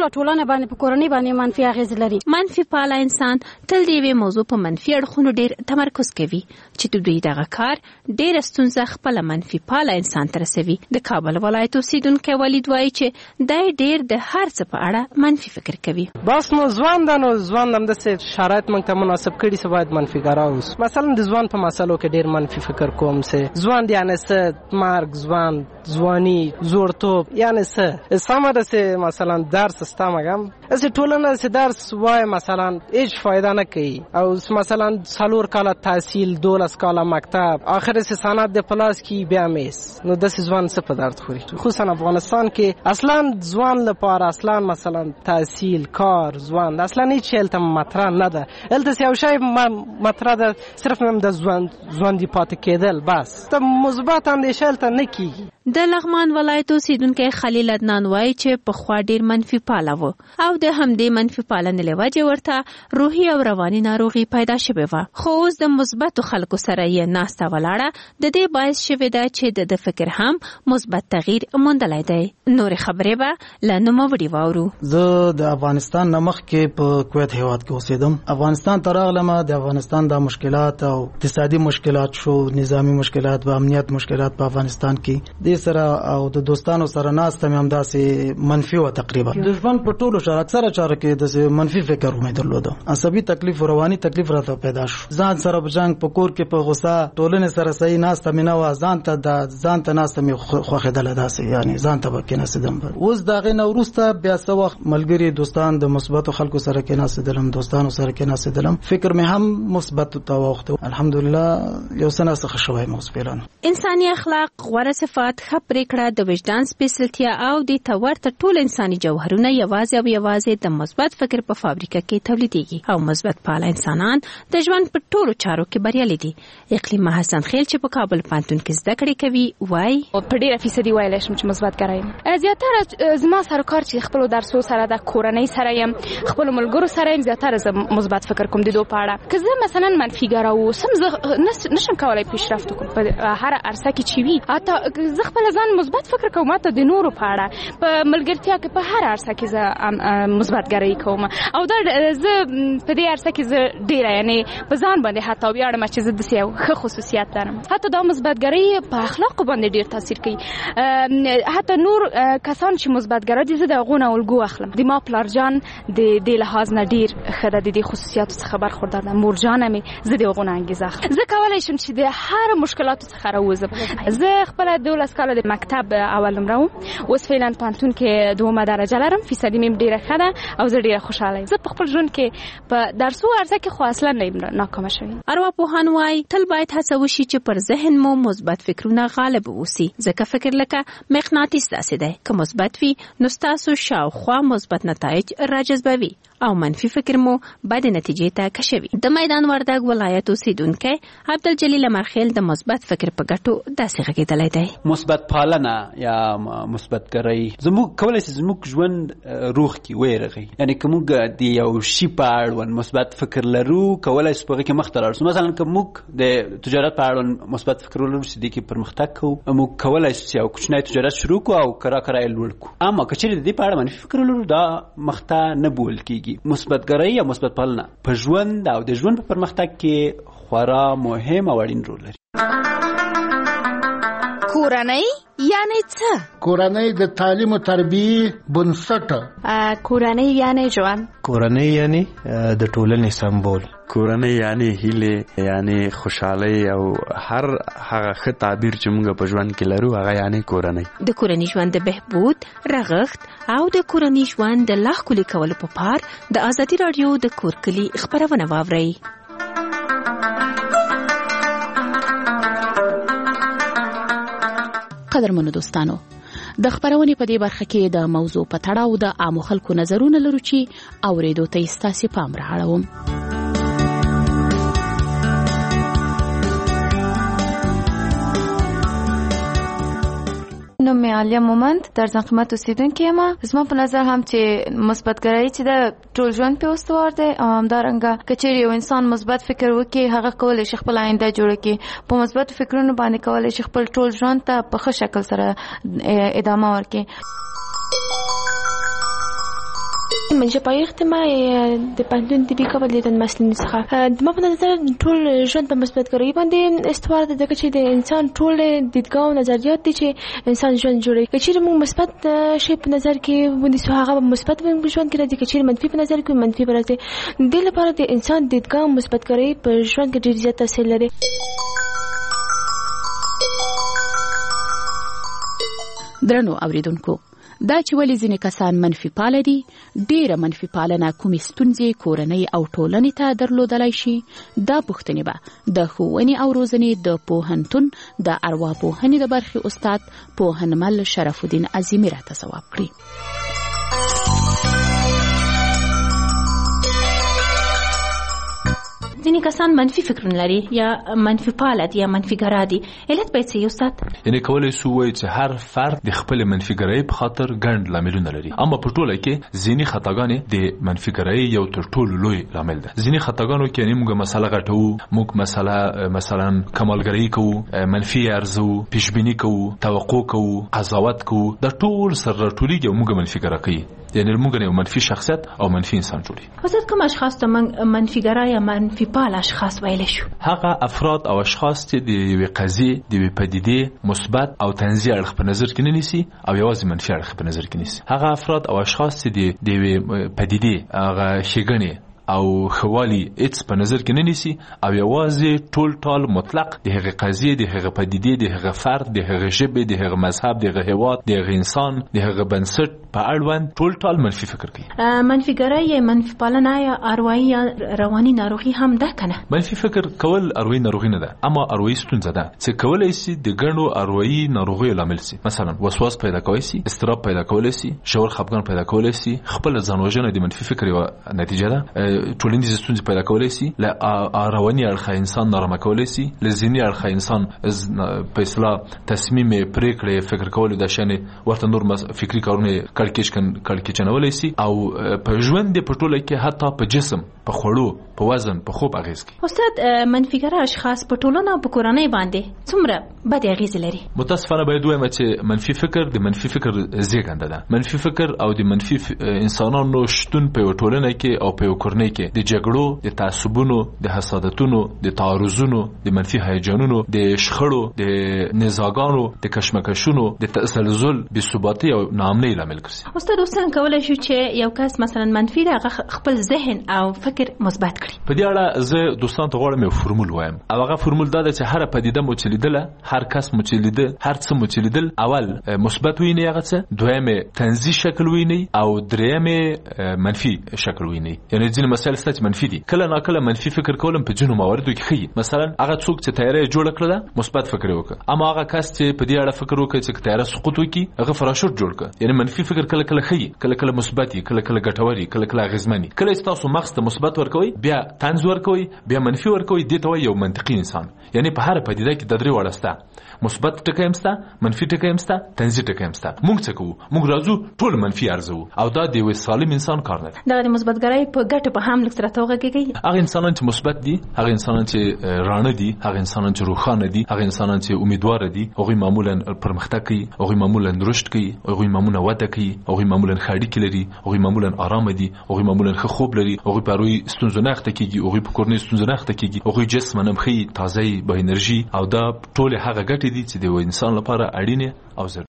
ټولنه باندې په کورنۍ باندې منفي اغیز لري. منفي پاله انسان تل د یوې موضوع په منفي اړخونو ډیر تمرکز کوي چې د دوی دغه کار ډیر ستونزه خپل منفي پاله انسان ته رسوي. د کابل ولایت اوسیدونکي ولید وایي چې دای ډیر د هر څه په اړه منفي فکر کوي. بس نو ځوان هم د شرایط من ته مناسب کړي چې باید منفي ګرا اوس. مثلا د ځوان په مسلو کې ډیر منفي فکر کوم چې ځوان یعنی څه مرګ ځواني زوړتوب یعنی څه سمه ده چې مثلا درس استامګم اس ټولنه چې درس وای مثلا هیڅ فائدہ نه کوي او مثلا 4 کاله تحصیل 12 کاله مکتب اخر سے سند د پلاس کی بیا میس نو د ځوان څه په درد خوري. خصوصا افغانستان کې اصلا ځوان لپاره اصلا مثلا تحصیل کار ځوان اصلا هیڅ چلته مطرح نه ده. الته یو شی مطرح ده صرف هم د ځوان دی پات کېدل بس ته مثبت اندیشه الته نه کیږي. د لغمان ولایت اوسیدونکي خلیل عدنان وایي چې په خوا ډیر منفي پاله و او د همدې منفي پالنې له وجې ورته روحي او رواني ناروغي پیدا شوې وه. خو اوس د مثبتو خلکو سره یې ناسته ولاړه د دې باعث شوې ده چې د فکر هم مثبت تغییر موندلی دی. نورې خبرې به له نوموړي واورو. زه د افغانستان نه مخکې په کویت هیواد کې اوسېدم. افغانستان ته راغلم. د افغانستان د مشکلات او اقتصادي مشکلات شو، نظامی مشکلات و امنیت مشکلات په افغانستان کې د سره او د دوستانو سره ناسته مې همداسې منفي و. تقریبا د ژوند په ټولو اکثره چاره کې د منفي فکر مې درلوده. عصبي تکلیف او رواني تکلیف راته پیدا شو. ځان سره په جنگ په کور کې په غوسه ټولنې سره صحیح ناسته مې نه و. ځان ته ناسته مې خوښېدله داسې یعنی ځان ته به کېناستېدم. اوس د هغې نه وروسته بیا څه وخت ملګري دوستان د مثبتو خلکو سره کېناستېدلم، دوستانو سره کېناستېدلم، فکر مې هم مثبت ته واوښته. الحمدلله یو څه ناڅه ښه شوی یم اوس فعلا. انساني اخلاق، غوره صفات، ښه پرېکړه، د وجدان سپېڅلتیا او د ته ورته ټول انساني جوهرونه یوازې د مثبت فکر په فابریکه کې تولیدېږي او مثبت پاله انسانان د ژوند په ټولو چارو کې بریالي دي. اقلیمه حسن خیل چې په کابل پوهنتون کې زده کړې کوي وایي په ډېره فیصدي ویلی شم چې مثبت ګرا یم. زیاتره زما سره کار چې خپلو درسو سره د کورنۍ سره یم، خپلو ملګرو سره یم، زیاتره زه مثبت فکر کوم د دوی په اړه. که زه مثلا منفي ګرا اوسم زه نشم کولی پیشرفت وکړم په هره عرصه کې چې وي. حتی زه خپله ځان مثبت فکر کوم حتی د نورو په اړه په ملګرتیا کې په هر عرصه کې زه مثبت ګرایي کوم او دا زه په دې عرصه کې زه ډېره یعنی په ځان باندې حتی ویاړم چې زه داسې یو ښه خصوصیت لرم. حتی دا مثبت ګرایي په اخلاقو باندې ډېر تاثیر کوي. حتی نور کسان چې مثبت ګرا دي زه د هغو نه الګو اخلم. د ما پلارجان د دې لحاظ نه ډېر ښه ده، د دې خصوصیاتو څخه برخوردار ده. مورجانه مې زه د هغو نه انګېزه اخلم. زه کولی شم چې د هر مشکلاتو څخه راووځم. زه خپله 12 کاله د مکتب اول نمره وم، اوس فعلا پوهنتون کې 2 درجه لرم، فیصدي مې ډېره ښه ده او زه ډېره خوشحاله یم. زه په خپل ژوند کې په درسو عرصه کې خو اصلا نه یم ناکامه شوې. ارواپوهان وایي تل باید هڅه وشي چې پر ذهن مو مثبت فکرونه غالب اوسي، ځکه فکر لکه مغناطیس داسې دی، که مثبت وي نو ستاسو شاوخوا مثبت نتایج راجذبوي او منفي فکر مو بد نتیجې ته کشوي. د میدان وردګ ولایت اوسیدونکی عبدالجلیل مرخیل د مثبت فکر په ګټو داسې غږېدلی دی. مثبت پالنه یا مثبت ګرایي زموږ کولی شي زموږ ژوند روح کې ویرغي. یعنی که موږ د یو شي په اړوند مثبت فکر لرو کولی شو په هغې کې مخته لاړ شو. مثلا که موږ د تجارت په اړوند مثبت فکر ولرو چې دې کې پرمختګ کوو، موږ کولی شو چې یو کوچنی تجارت شروع کړو او کرا یې لوړ کړو. اما که چېرې د دې په اړه منفي فکر ولرو دا مخته نه بول کېږي. مثبت ګرایي یا مثبت پالنه په ژوند او د ژوند په پرمختګ کې خورا مهم او اړین رول لري. کورنۍ یعنی څه؟ کورنۍ د تعلیم او تربیه بنسټ. کورنۍ یعنی ژوند. کورنۍ یعنی د ټولنې سمبول. کورنۍ یعنی هیله، یعنی خوشحالي او هر هغه ښه تعبیر چې موږ په ژوند کې لرو هغه یعنی کورنۍ. د کورنۍ ژوند د بهبود، رغښت او د کورنۍ ژوند د لا ښکلي کولو په پار د ازادي راډیو د کور کلي خپرونه واورئ. قدرمنو دوستانو، د خبرونې په دې برخه کې د موضوع په تړاو د عامو خلکو نظرونه لرو چې اورېدو ته ستاسو پام رااړوم. نوم مې عالیه مومند، در زنقیمت اوسیدونکې یم. زما په نظر هم چې مثبت ګرایي چې د ټول ژوند پې استوار دی او همدارنګه که چېرې یو انسان مثبت فکر وکړي هغه کولی شي خپل آینده جوړه کړي. په مثبتو فکرونو باندې کولی شي خپل ټول ژوند ته په ښه شکل سره ادامه ورکړي. من شپایخت ما د پندون طبي قبل د مسلین څخه ما په نظر ټول ژوند په مثبتګرۍ باندې استوار د دغه چې د انسان ټول دیدګاو نظریات دي چې انسان ژوند جوړي. کچېر موږ مثبت شی په نظر کې ونیسو هغه مثبت ژوند کې راځي، کچېر منفي په نظر کې منفي راځي. د لپاره د انسان دیدګاو مثبتګرۍ په ژوند کې ډېر زیات تاثیر لري. درنو اوریدونکو، دا چې ولې ځینې کسان منفي پاله دي، ډېره منفي پالنه کومې ستونزې کورنۍ او ټولنې ته درلودلی شي، دا پوښتنې به د ښوونې او روزنې د پوهنتون د ارواپوهنې د برخې استاد پوهنمل شرف الدین عظیمي راته ځواب کړي. ځینې کسان منفي فکرونه لري یا منفي پاله دي یا منفي ګرا دي، علت باید څه استاد؟ یعنې کولی شو وایو چې هر فرد د خپل منفي ګرایۍ په خاطر ګڼ لاملونه لري، اما په ټوله کې ځینې خطاګانې د منفي ګرایۍ یو تر ټولو لوی لامل ده. ځینې خطاګانو کې یعنې موږ مسله غټوو، موږ مثلا کمالګرایي کوو، منفي ارزو، پیشبیني کوو، توقع کوو، قضاوت کوو، دا ټول سره راټولېږي او موږ منفي ګرا کوي. یعنی موږ یو منفي شخصیت او منفي انسان جوړي. استاد کوم اشخاص ته منفي ګرا یا منفي پال اشخاص ویل شو؟ هغه افراد او اشخاص چې د یوې قضیې د یوې پدیدې مثبت او تنزیه اړخ په نظر کې نه نیسي او یوازې منفي اړخ په نظر کې نیسي. هغه افراد او اشخاص چې د یوې پدیدې هغه ښېګڼې او خوالي هیڅ په نظر کې نه نیسي او یوازې ټول مطلق د هغه قضیې، د هغه پدیدې، د هغه فرد، د هغه ژبې، د هغه مذهب، د هغه هیواد، د هغه انسان، د هغه بنسټ په اړوند ټول منفي فکر کوي. منفي ګرایي یا منفي پالنه یا اروايي یا رواني ناروغي هم ده کنه؟ منفي فکر کول اروايي ناروغي نه ده، اما اروايي ستونزه ده چې کولای شي د ګڼو اروايي ناروغیو لامل شي. مثلا وسواس پیدا کوي شي، اضطراب پیدا کوي شي، شعور خپګان پیدا کوي شي، خپل ځانوژنه د منفي فکر یو نتیجه ده. ټولنیز ستونزې پیدا کولی شي، له رواني اړخه انسان نارامه کولی شي، له ذهني اړخه انسان په اصطلاح تصمیم پرېکړې فکر کول د شانې ورته نور فکري کارونه کړکېچنولی شي او په ژوند په ټوله کې حتی په جسم، په خوړو، په وزن، په خوب اغیز کوي. استاد منفي ګرا اشخاص په ټولنه او په کورنۍ باندې څومره بد اغیز لري؟ متاسفانه باید ووایم چې منفي فکر د منفي فکر زیږنده ده. منفي فکر او د منفي انسانانو شتون په یو ټولنه کې او په یو کورنۍ کې د جګړو، د تعصبونو، د حسادتونو، د تعارضونو، د منفي هیجانونو، د شخړو، د نزاګانو، د کشمکشونو، د تسلسل، بې ثباتۍ او ناامنۍ لامل ګرځي. استاد څنګه کولای شو چې یو کس مثلا منفي دی هغه خپل ذهن او فکر مثبت کړي؟ په دې اړه زه دوستانو ته غواړم یو فرمول وایم او هغه فرمول دا ده چې هر پدیده مو چې لیدله، هر کس مو چې لیده، هر څه مو چې لیدل، اول مثبت ویني هغه څه، دویم تنزیه شکل ویني او دریم منفي شکل ویني. یعنی ځینې مسایل ستاسو منفي دي، کله ناکله منفي فکر کولم په جنو مواردو کې خي. مثلا هغه څوک چې تیاری جوړ کړل مثبت فکر وکړ، اما هغه کس چې په دې اړه فکر وکړي چې تیاری سقوط وکړي هغه فراشوت جوړ کړ. یعنی منفي فکر کله کله خي، کله کله مثبت، کله کله ګټوري، کله کله غزمني. کله تاسو مغز ته مثبت ورکوي، بیا طنز ورکوي، بیا منفي ورکوي، دې ته یو منطقي انسان. یعنی په هر پدیده کې د درې وړه سته، مثبت ټکی هم سته، منفي ټکی هم سته، تنزیه ټکی هم سته. موږ څه کوو؟ موږ راځو ټول منفي ارزو او دا د یو سالم انسان کار نه دی. دا د مثبت ګرایي په ګټه په هم لکه راته وغږیږي. هغه انسانان چې مثبت دي، هغه انسانان چې رانه دي، هغه انسانان چې روښانه دي، هغه انسانان چې امیدوار دي، هغه معمولا پرمختګ کوي، هغه معمولا رشد کوي، هغه معمولا وده کوي، هغه معمولا خاړی کې لري، هغه معمولا آرام دي، هغه معمولا ښه خوب لري، هغه پروي ستونزې نه اخته کیږي، هغه په کورنۍ ستونزې نه اخته کیږي، هغه جسمانه مخې تازه به انرژي او دا ټول هغه ګټې دي چې د انسان لپاره اړینه او ضروري.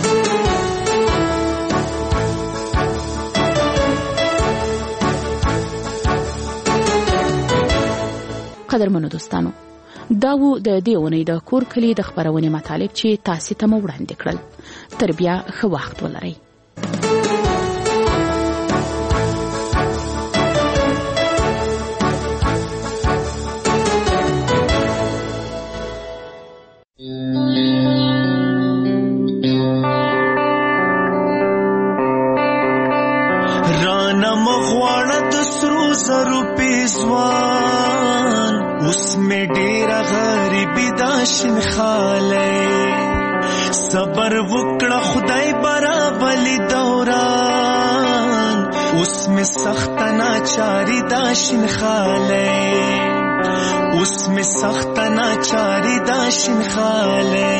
قدرمنو دوستانو، دا و د دې اونۍ د کور کلی د خبرونې مطالب چې تاسو ته مو وړاندې کړل. تر بیا ښه وخت ولرئ. رانا مغواړه د سرو زرو پیزوان، اوس مې ډېره غریبي دا شنخالی، صبر وکړه خدای برابرلی دوران، اوس مې سخته ناچاري دا شنخالی، اوس مې سخته ناچاري دا شنخالی.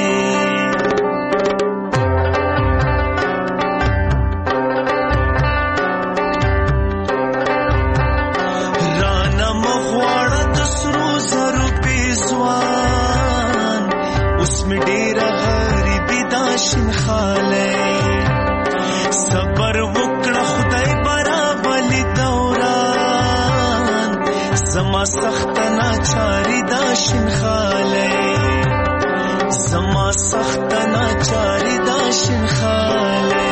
غریبی دا شین خاله صبر وکړه خدای برابلی دوران زما سخت ناچاری دا شین خاله زما سخت ناچاری دا شین خاله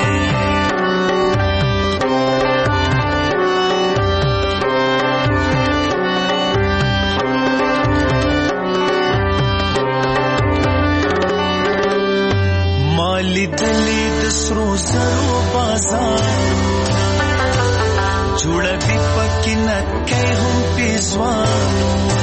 مالی دلی د سرو زرو بازار جوړوي پکې نکې هم پیزوان